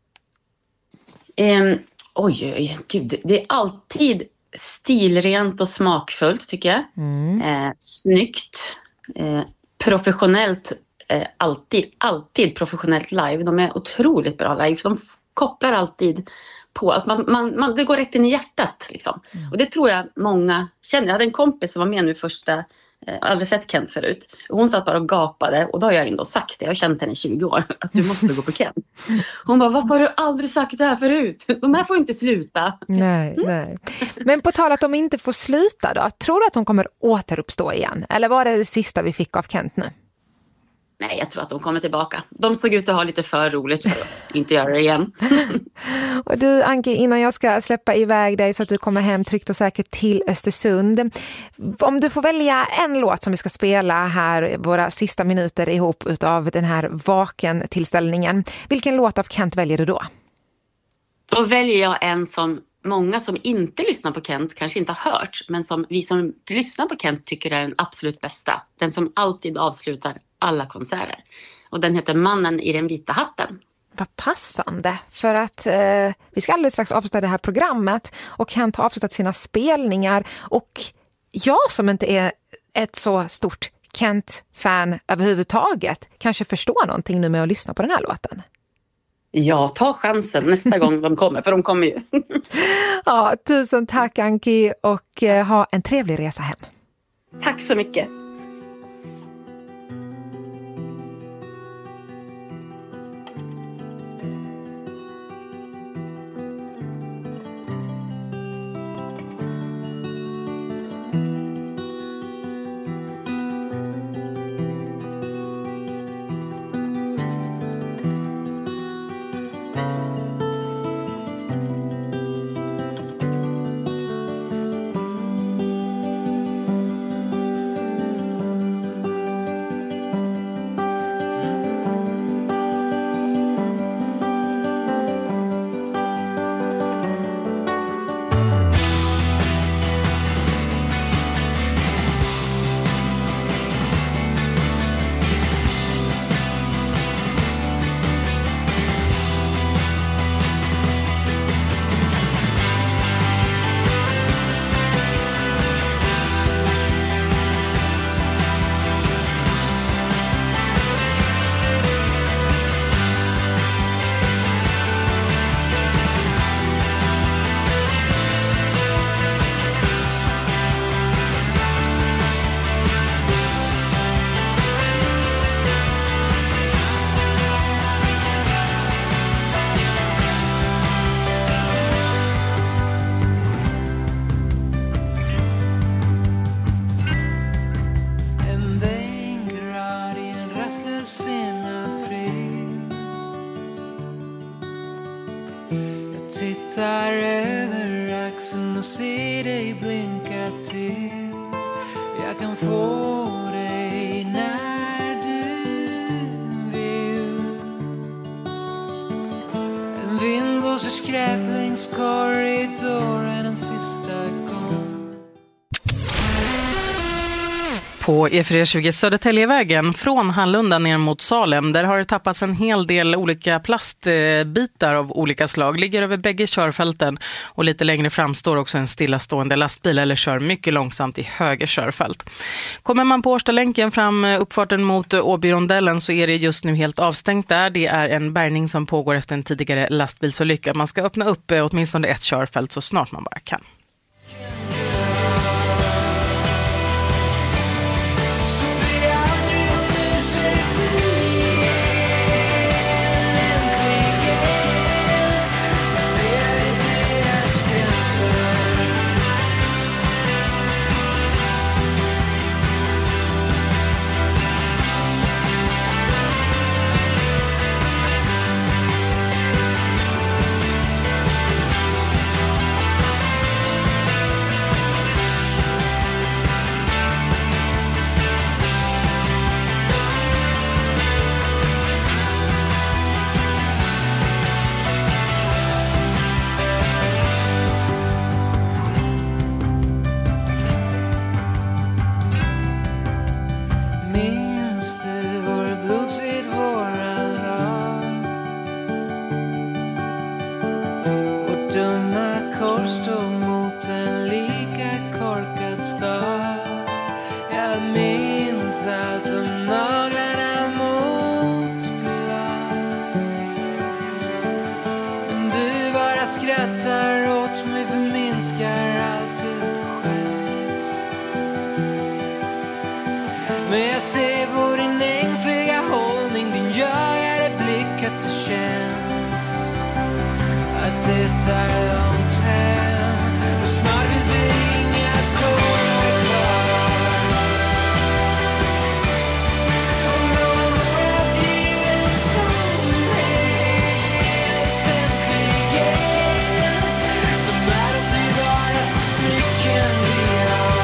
Um, oj, oj, gud. Det är alltid stilrent och smakfullt tycker jag. Mm. Uh, snyggt. Uh, professionellt. Uh, alltid, alltid professionellt live. De är otroligt bra live. De kopplar alltid på att man, man, man, det går rätt in i hjärtat. Liksom. Mm. Och det tror jag många känner. Jag hade en kompis som var med nu första, eh, aldrig sett Kent förut. Hon satt bara och gapade och då har jag ändå sagt det. Jag har känt henne i tjugo år att du måste gå på Kent. Hon bara, varför har du aldrig sagt det här förut? De här får inte sluta. Nej, nej. Men på tal att de inte får sluta då, tror du att de kommer återuppstå igen? Eller var det det sista vi fick av Kent nu? Nej, jag tror att de kommer tillbaka. De såg ut att ha lite för roligt för att inte göra det igen. Och du, Anki, innan jag ska släppa iväg dig så att du kommer hem tryggt och säkert till Östersund. Om du får välja en låt som vi ska spela här, våra sista minuter ihop utav den här vaken-tillställningen. Vilken låt av Kent väljer du då? Då väljer jag en som många som inte lyssnar på Kent kanske inte har hört, men som vi som lyssnar på Kent tycker är den absolut bästa. Den som alltid avslutar alla konserter. Och den heter Mannen i den vita hatten. Vad passande, för att eh, vi ska alldeles strax avsluta det här programmet och Kent har avslutat sina spelningar, och jag som inte är ett så stort Kent-fan överhuvudtaget kanske förstår någonting nu med att lyssna på den här låten. Ja, ta chansen nästa gång de kommer, för de kommer ju. Ja, tusen tack Anki, och eh, ha en trevlig resa hem. Tack så mycket. Tittar över axeln och ser dig blinka till. Jag kan få dig när du vill. En vind blåser skräp längs korridoren en sista gång. På E fyra tjugo Södertäljevägen från Hallunda ner mot Salem, där har det tappats en hel del olika plastbitar av olika slag. Ligger över bägge körfälten och lite längre fram står också en stillastående lastbil eller kör mycket långsamt i höger körfält. Kommer man på Årstalänken fram uppfarten mot Åbyrondellen så är det just nu helt avstängt där. Det är en bärgning som pågår efter en tidigare lastbilsolycka. Man ska öppna upp åtminstone ett körfält så snart man bara kan. Men jag ser på din ängsliga hållning, din jagade blick att det känns att det är långt hem. Och snart finns det inga tårar kvar. Och något givet som helst äntligen. De är de dyraste smycken vi har.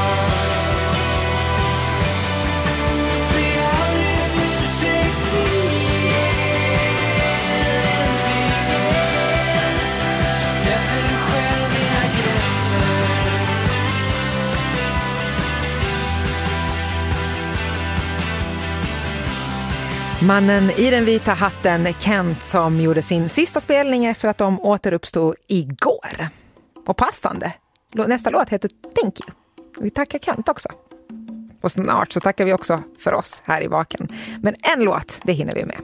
Mannen i den vita hatten, Kent, som gjorde sin sista spelning efter att de återuppstod igår. Och passande. Nästa låt heter Thank You. Vi tackar Kent också. Och snart så tackar vi också för oss här i Vaken. Men en låt, det hinner vi med.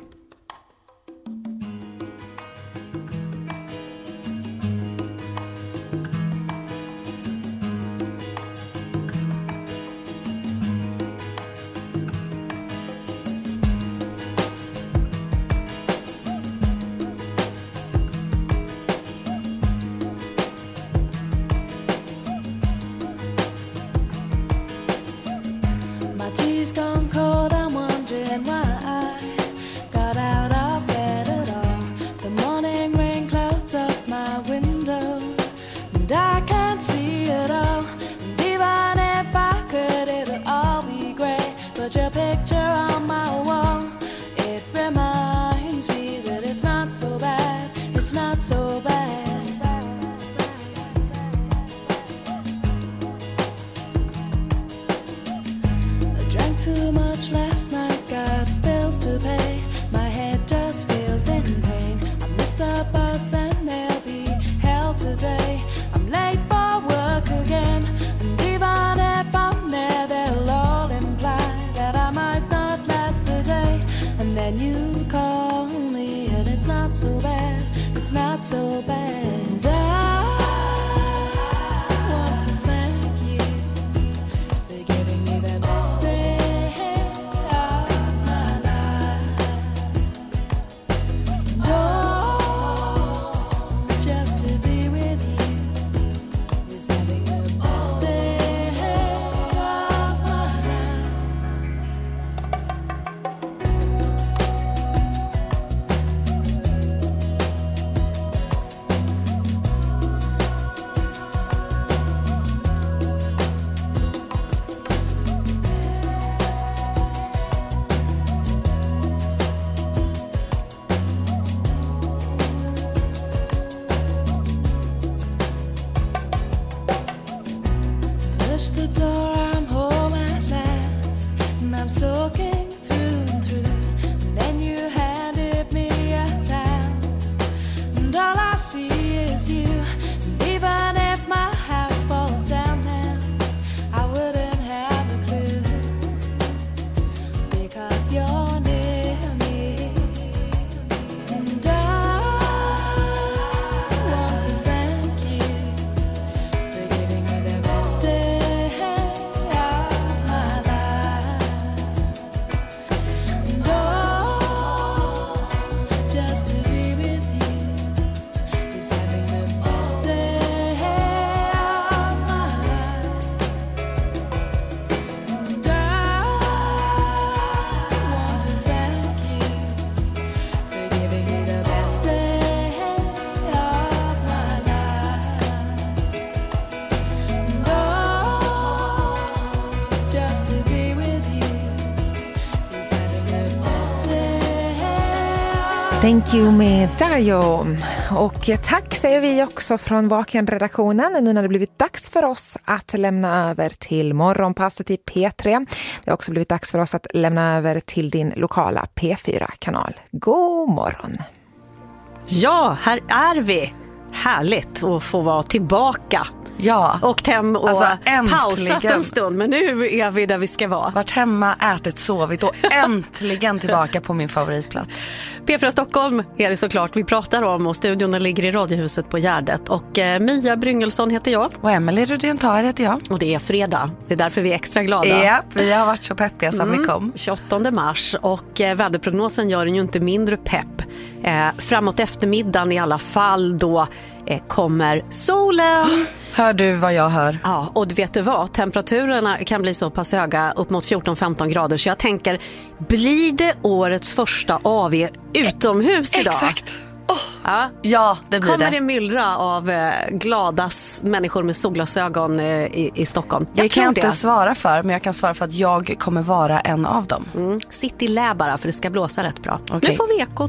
Thank you med Dayo. Och tack säger vi också från Vaken-redaktionen nu när det blivit dags för oss att lämna över till morgonpasset i P tre. Det har också blivit dags för oss att lämna över till din lokala P fyra-kanal. God morgon! Ja, här är vi. Härligt att få vara tillbaka. Ja. Åkt hem och alltså, pausat en stund, men nu är vi där vi ska vara. Varit hemma, ätit, sovit och äntligen tillbaka på min favoritplats. P fyra Stockholm är det såklart vi pratar om och studion ligger i Radiohuset på Gärdet. Och eh, Mia Bryngelsson heter jag. Och Emelie Rudén-Tar heter jag. Och det är fredag, det är därför vi är extra glada. Ja, vi har varit så peppiga som mm, vi kom. tjugoåttonde mars och eh, väderprognosen gör den ju inte mindre pepp. Eh, framåt eftermiddagen i alla fall då eh, kommer solen. Hör du vad jag hör? Ja, och vet du vad? Temperaturerna kan bli så pass höga upp mot fjorton femton grader. Så jag tänker, blir det årets första A V utomhus idag? Exakt! Oh. Ja. ja, det blir Kommer det. det myllra av eh, glada människor med solglasögon eh, i, i Stockholm? Jag det kan jag inte svara för, men jag kan svara för att jag kommer vara en av dem. Mm. Sitt i lä bara, för det ska blåsa rätt bra. Okay. Nu får vi ekot.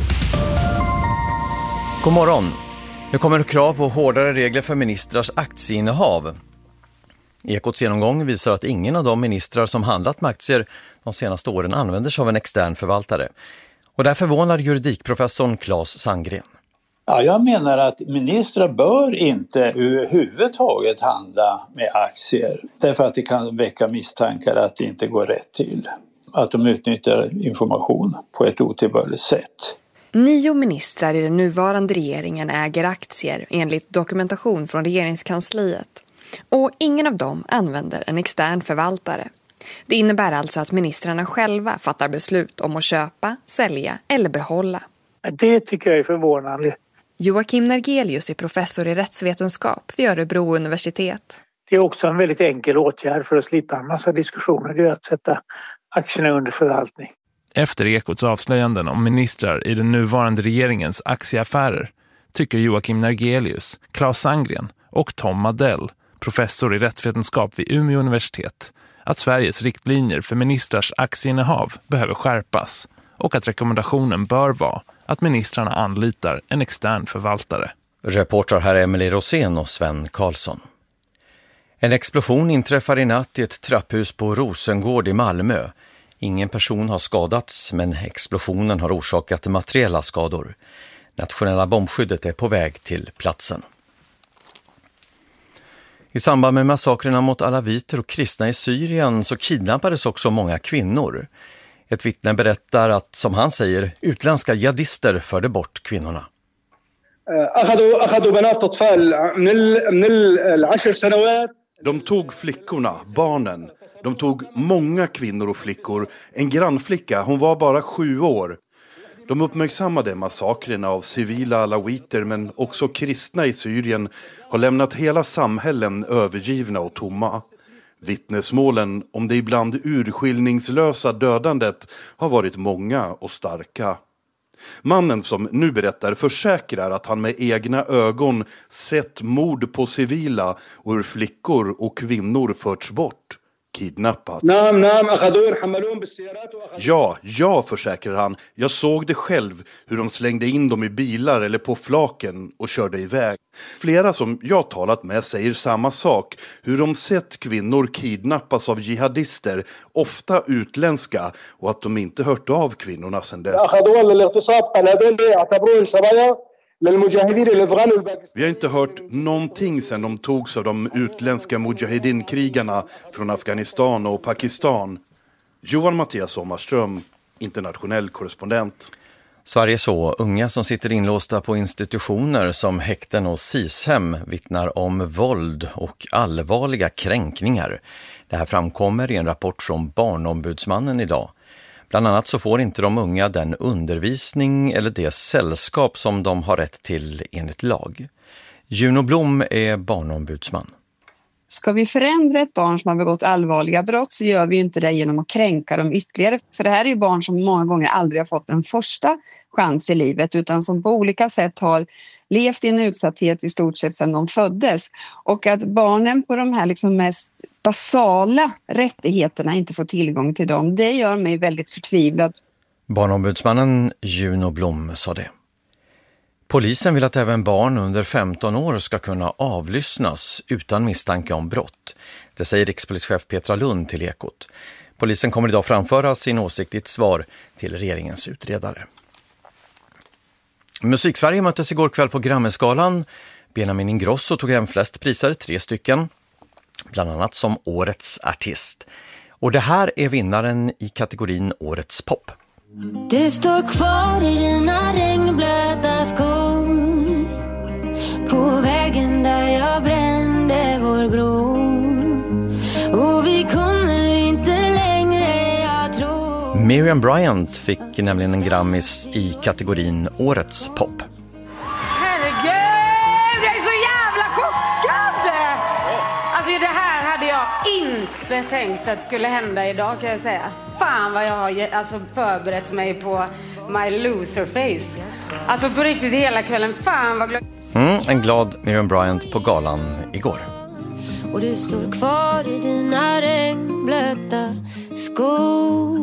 God morgon. Nu kommer krav på hårdare regler för ministrars aktieinnehav. Ekots genomgång visar att ingen av de ministrar som handlat med aktier de senaste åren använder sig av en extern förvaltare. Och där förvånar juridikprofessorn Claes Sandgren. Ja, jag menar att ministrar bör inte överhuvudtaget handla med aktier. Därför att det kan väcka misstankar att det inte går rätt till. Att de utnyttjar information på ett otillbörligt sätt. Nio ministrar i den nuvarande regeringen äger aktier enligt dokumentation från regeringskansliet. Och ingen av dem använder en extern förvaltare. Det innebär alltså att ministrarna själva fattar beslut om att köpa, sälja eller behålla. Det tycker jag är förvånande. Joakim Nergelius är professor i rättsvetenskap vid Örebro universitet. Det är också en väldigt enkel åtgärd för att slippa en massa diskussioner. Det är att sätta aktierna under förvaltning. Efter Ekots avslöjanden om ministrar i den nuvarande regeringens aktieaffärer tycker Joakim Nergelius, Claes Sandgren och Tom Madell, professor i rättsvetenskap vid Umeå universitet, att Sveriges riktlinjer för ministrars aktieinnehav behöver skärpas och att rekommendationen bör vara att ministrarna anlitar en extern förvaltare. Reporter här Emelie Rosén och Sven Karlsson. En explosion inträffar i natt i ett trapphus på Rosengård i Malmö. Ingen person har skadats, men explosionen har orsakat materiella skador. Nationella bombskyddet är på väg till platsen. I samband med massakrerna mot alaviter och kristna i Syrien så kidnappades också många kvinnor. Ett vittne berättar att, som han säger, utländska jihadister förde bort kvinnorna. De tog flickorna, barnen. De tog många kvinnor och flickor. En grannflicka, hon var bara sju år. De uppmärksammade massakrerna av civila alawiter men också kristna i Syrien har lämnat hela samhällen övergivna och tomma. Vittnesmålen om det ibland urskiljningslösa dödandet har varit många och starka. Mannen som nu berättar försäkrar att han med egna ögon sett mord på civila och hur flickor och kvinnor förts bort. Kidnappats. Ja, ja, försäkrar han. Jag såg det själv, hur de slängde in dem i bilar eller på flaken och körde iväg. Flera som jag talat med säger samma sak, hur de sett kvinnor kidnappas av jihadister, ofta utländska, och att de inte hört av kvinnorna sedan dess. Vi har inte hört någonting sedan de togs av de utländska mujahedin-krigarna från Afghanistan och Pakistan. Johan Mattias Sommarström, internationell korrespondent. Sverige så, unga som sitter inlåsta på institutioner som häkten och sishem vittnar om våld och allvarliga kränkningar. Det här framkommer i en rapport från Barnombudsmannen idag. Bland annat så får inte de unga den undervisning eller det sällskap som de har rätt till enligt lag. Juno Blom är barnombudsman. Ska vi förändra ett barn som har begått allvarliga brott så gör vi inte det genom att kränka dem ytterligare. För det här är ju barn som många gånger aldrig har fått en första chans i livet utan som på olika sätt har levt i en utsatthet i stort sett sedan de föddes. Och att barnen på de här liksom mest basala rättigheterna inte får tillgång till dem, det gör mig väldigt förtvivlad. Barnombudsmannen Juno Blom sa det. Polisen vill att även barn under femton år ska kunna avlyssnas utan misstanke om brott. Det säger rikspolischef Petra Lund till Ekot. Polisen kommer idag framföra sin åsikt i ett svar till regeringens utredare. Musiksverige möttes igår kväll på Grammisgalan. Benjamin Ingrosso tog hem flest priser, tre stycken, bland annat som årets artist. Och det här är vinnaren i kategorin årets pop. Du står kvar i dina regnblöta skor på vägen där jag brände vår bro. Och vi kommer inte längre, jag tror. Miriam Bryant fick nämligen en Grammis i kategorin årets pop. Herregud, jag är så jävla chockad! Alltså det här hade jag inte tänkt att skulle hända idag, kan jag säga. Fan vad jag har alltså, förberett mig på my loser face. Alltså på riktigt hela kvällen, fan vad glad. Mm, en glad Miriam Bryant på galan igår. Och du står kvar i dina regnblöta skor.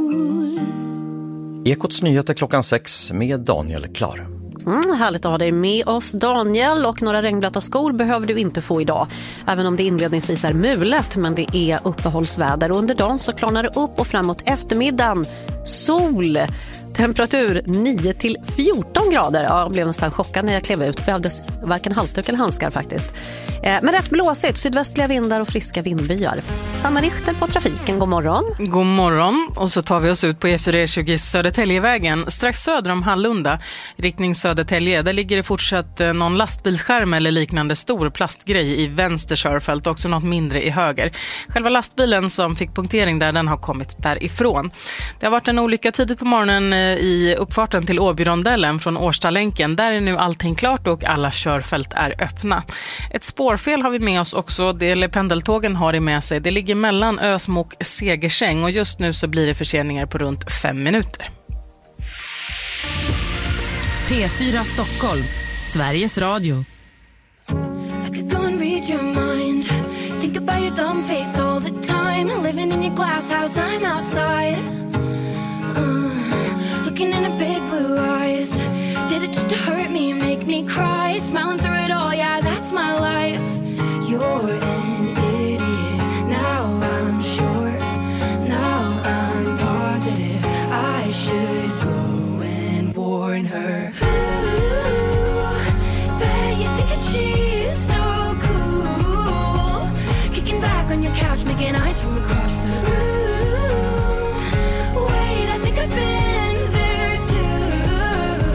Ekots nyheter klockan sex med Daniel Klar. Mm, härligt att ha dig med oss, Daniel. Och några regnblöta skor behöver du inte få idag. Även om det inledningsvis är mulet, men det är uppehållsväder. Och under dagen så klarnar det upp och framåt eftermiddagen. Sol! Temperatur nio till fjorton grader. Ja, jag blev nästan chockad när jag klev ut. Behövdes varken halsduk eller handskar faktiskt. Eh, men rätt blåsigt, sydvästliga vindar och friska vindbyar. Sanna Richter på trafiken, god morgon. God morgon, och så tar vi oss ut på E fyra E tjugo Södertäljevägen. Strax söder om Hallunda, riktning Södertälje. Där ligger det fortsatt någon lastbilsskärm eller liknande stor plastgrej i vänster körfält. Också något mindre i höger. Själva lastbilen som fick punktering där, den har kommit därifrån. Det har varit en olycka tidigt på morgonen i uppfarten till Åbyrondellen från Årstalänken. Där är nu allting klart och alla körfält är öppna. Ett spårfel har vi med oss också. Det eller pendeltågen har det med sig. Det ligger mellan Ösmo och Segersäng och just nu så blir det förseningar på runt fem minuter. P fyra Stockholm, Sveriges Radio. I could go and read your mind. Think about your dumb face all the time. Living in your glass house, I'm outside. Uh, looking in a big blue eyes. Did it just to hurt me and make me cry? Smiling through it all, yeah, that's my life. You're an idiot. Now I'm sure. Now I'm positive. I should go and warn her. Ooh, bet you think that she's so cool. Kicking back on your couch, making eyes from across the room. Wait, I think I've been there too.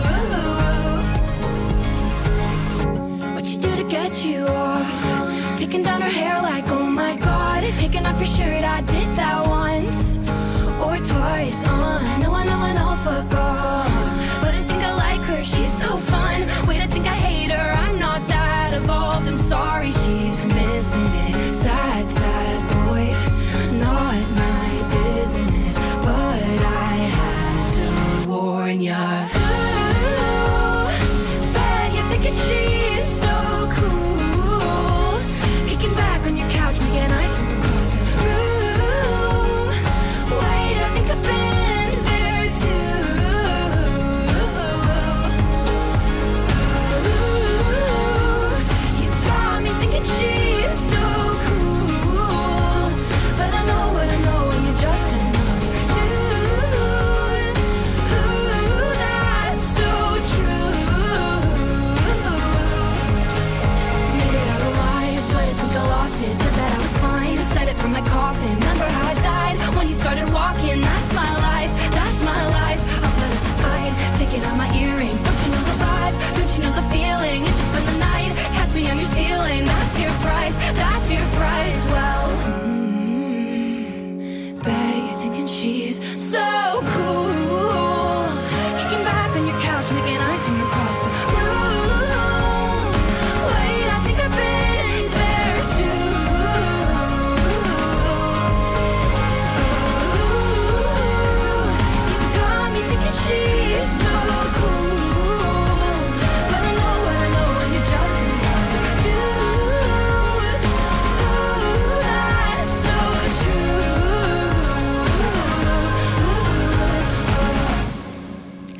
What you do to get you off? Taking down her hair like, oh my god. Taking off your shirt, I did that once or twice. Uh, no, I know, I know, fuck off. But I think I like her, she's so fun. Wait, I think I hate her, I'm not that evolved. I'm sorry, she's missing it. Sad, sad boy, not my business. But I had to warn ya. Ooh, bet you think that she's so cool. Kicking back on your couch, making eyes from across the room. Wait, I think I've been there too.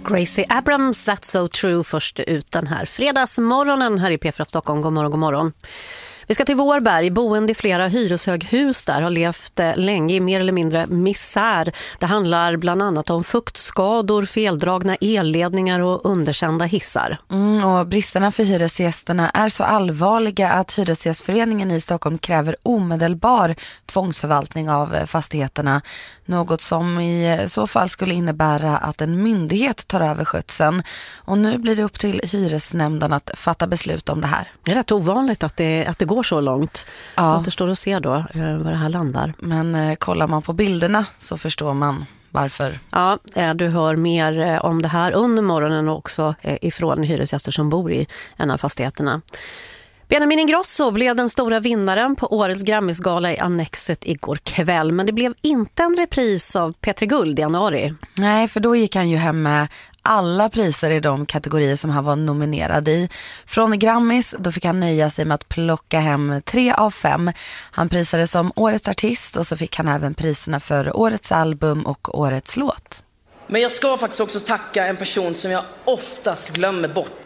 Gracie Abrams, That's So True, först ut den här fredagsmorgonen här i P fyra Stockholm. God morgon, god morgon. Vi ska till Vårberg. Boende i flera hyreshöghus där har levt länge i mer eller mindre misär. Det handlar bland annat om fuktskador, feldragna elledningar och underkända hissar. Mm, och bristerna för hyresgästerna är så allvarliga att Hyresgästföreningen i Stockholm kräver omedelbar tvångsförvaltning av fastigheterna. Något som i så fall skulle innebära att en myndighet tar över skötseln. Och nu blir det upp till hyresnämnden att fatta beslut om det här. Det är rätt ovanligt att det, att det går så långt. Ja. Återstår att se då eh, var det här landar. Men eh, kollar man på bilderna så förstår man varför. Ja, eh, du hör mer eh, om det här under morgonen också eh, ifrån hyresgäster som bor i en av fastigheterna. Benjamin Ingrosso blev den stora vinnaren på årets Grammisgala i Annexet igår kväll. Men det blev inte en repris av Peter Guld i januari. Nej, för då gick han ju hem med alla priser i de kategorier som han var nominerad i. Från Grammis då fick han nöja sig med att plocka hem tre av fem. Han prisades som årets artist och så fick han även priserna för årets album och årets låt. Men jag ska faktiskt också tacka en person som jag oftast glömmer bort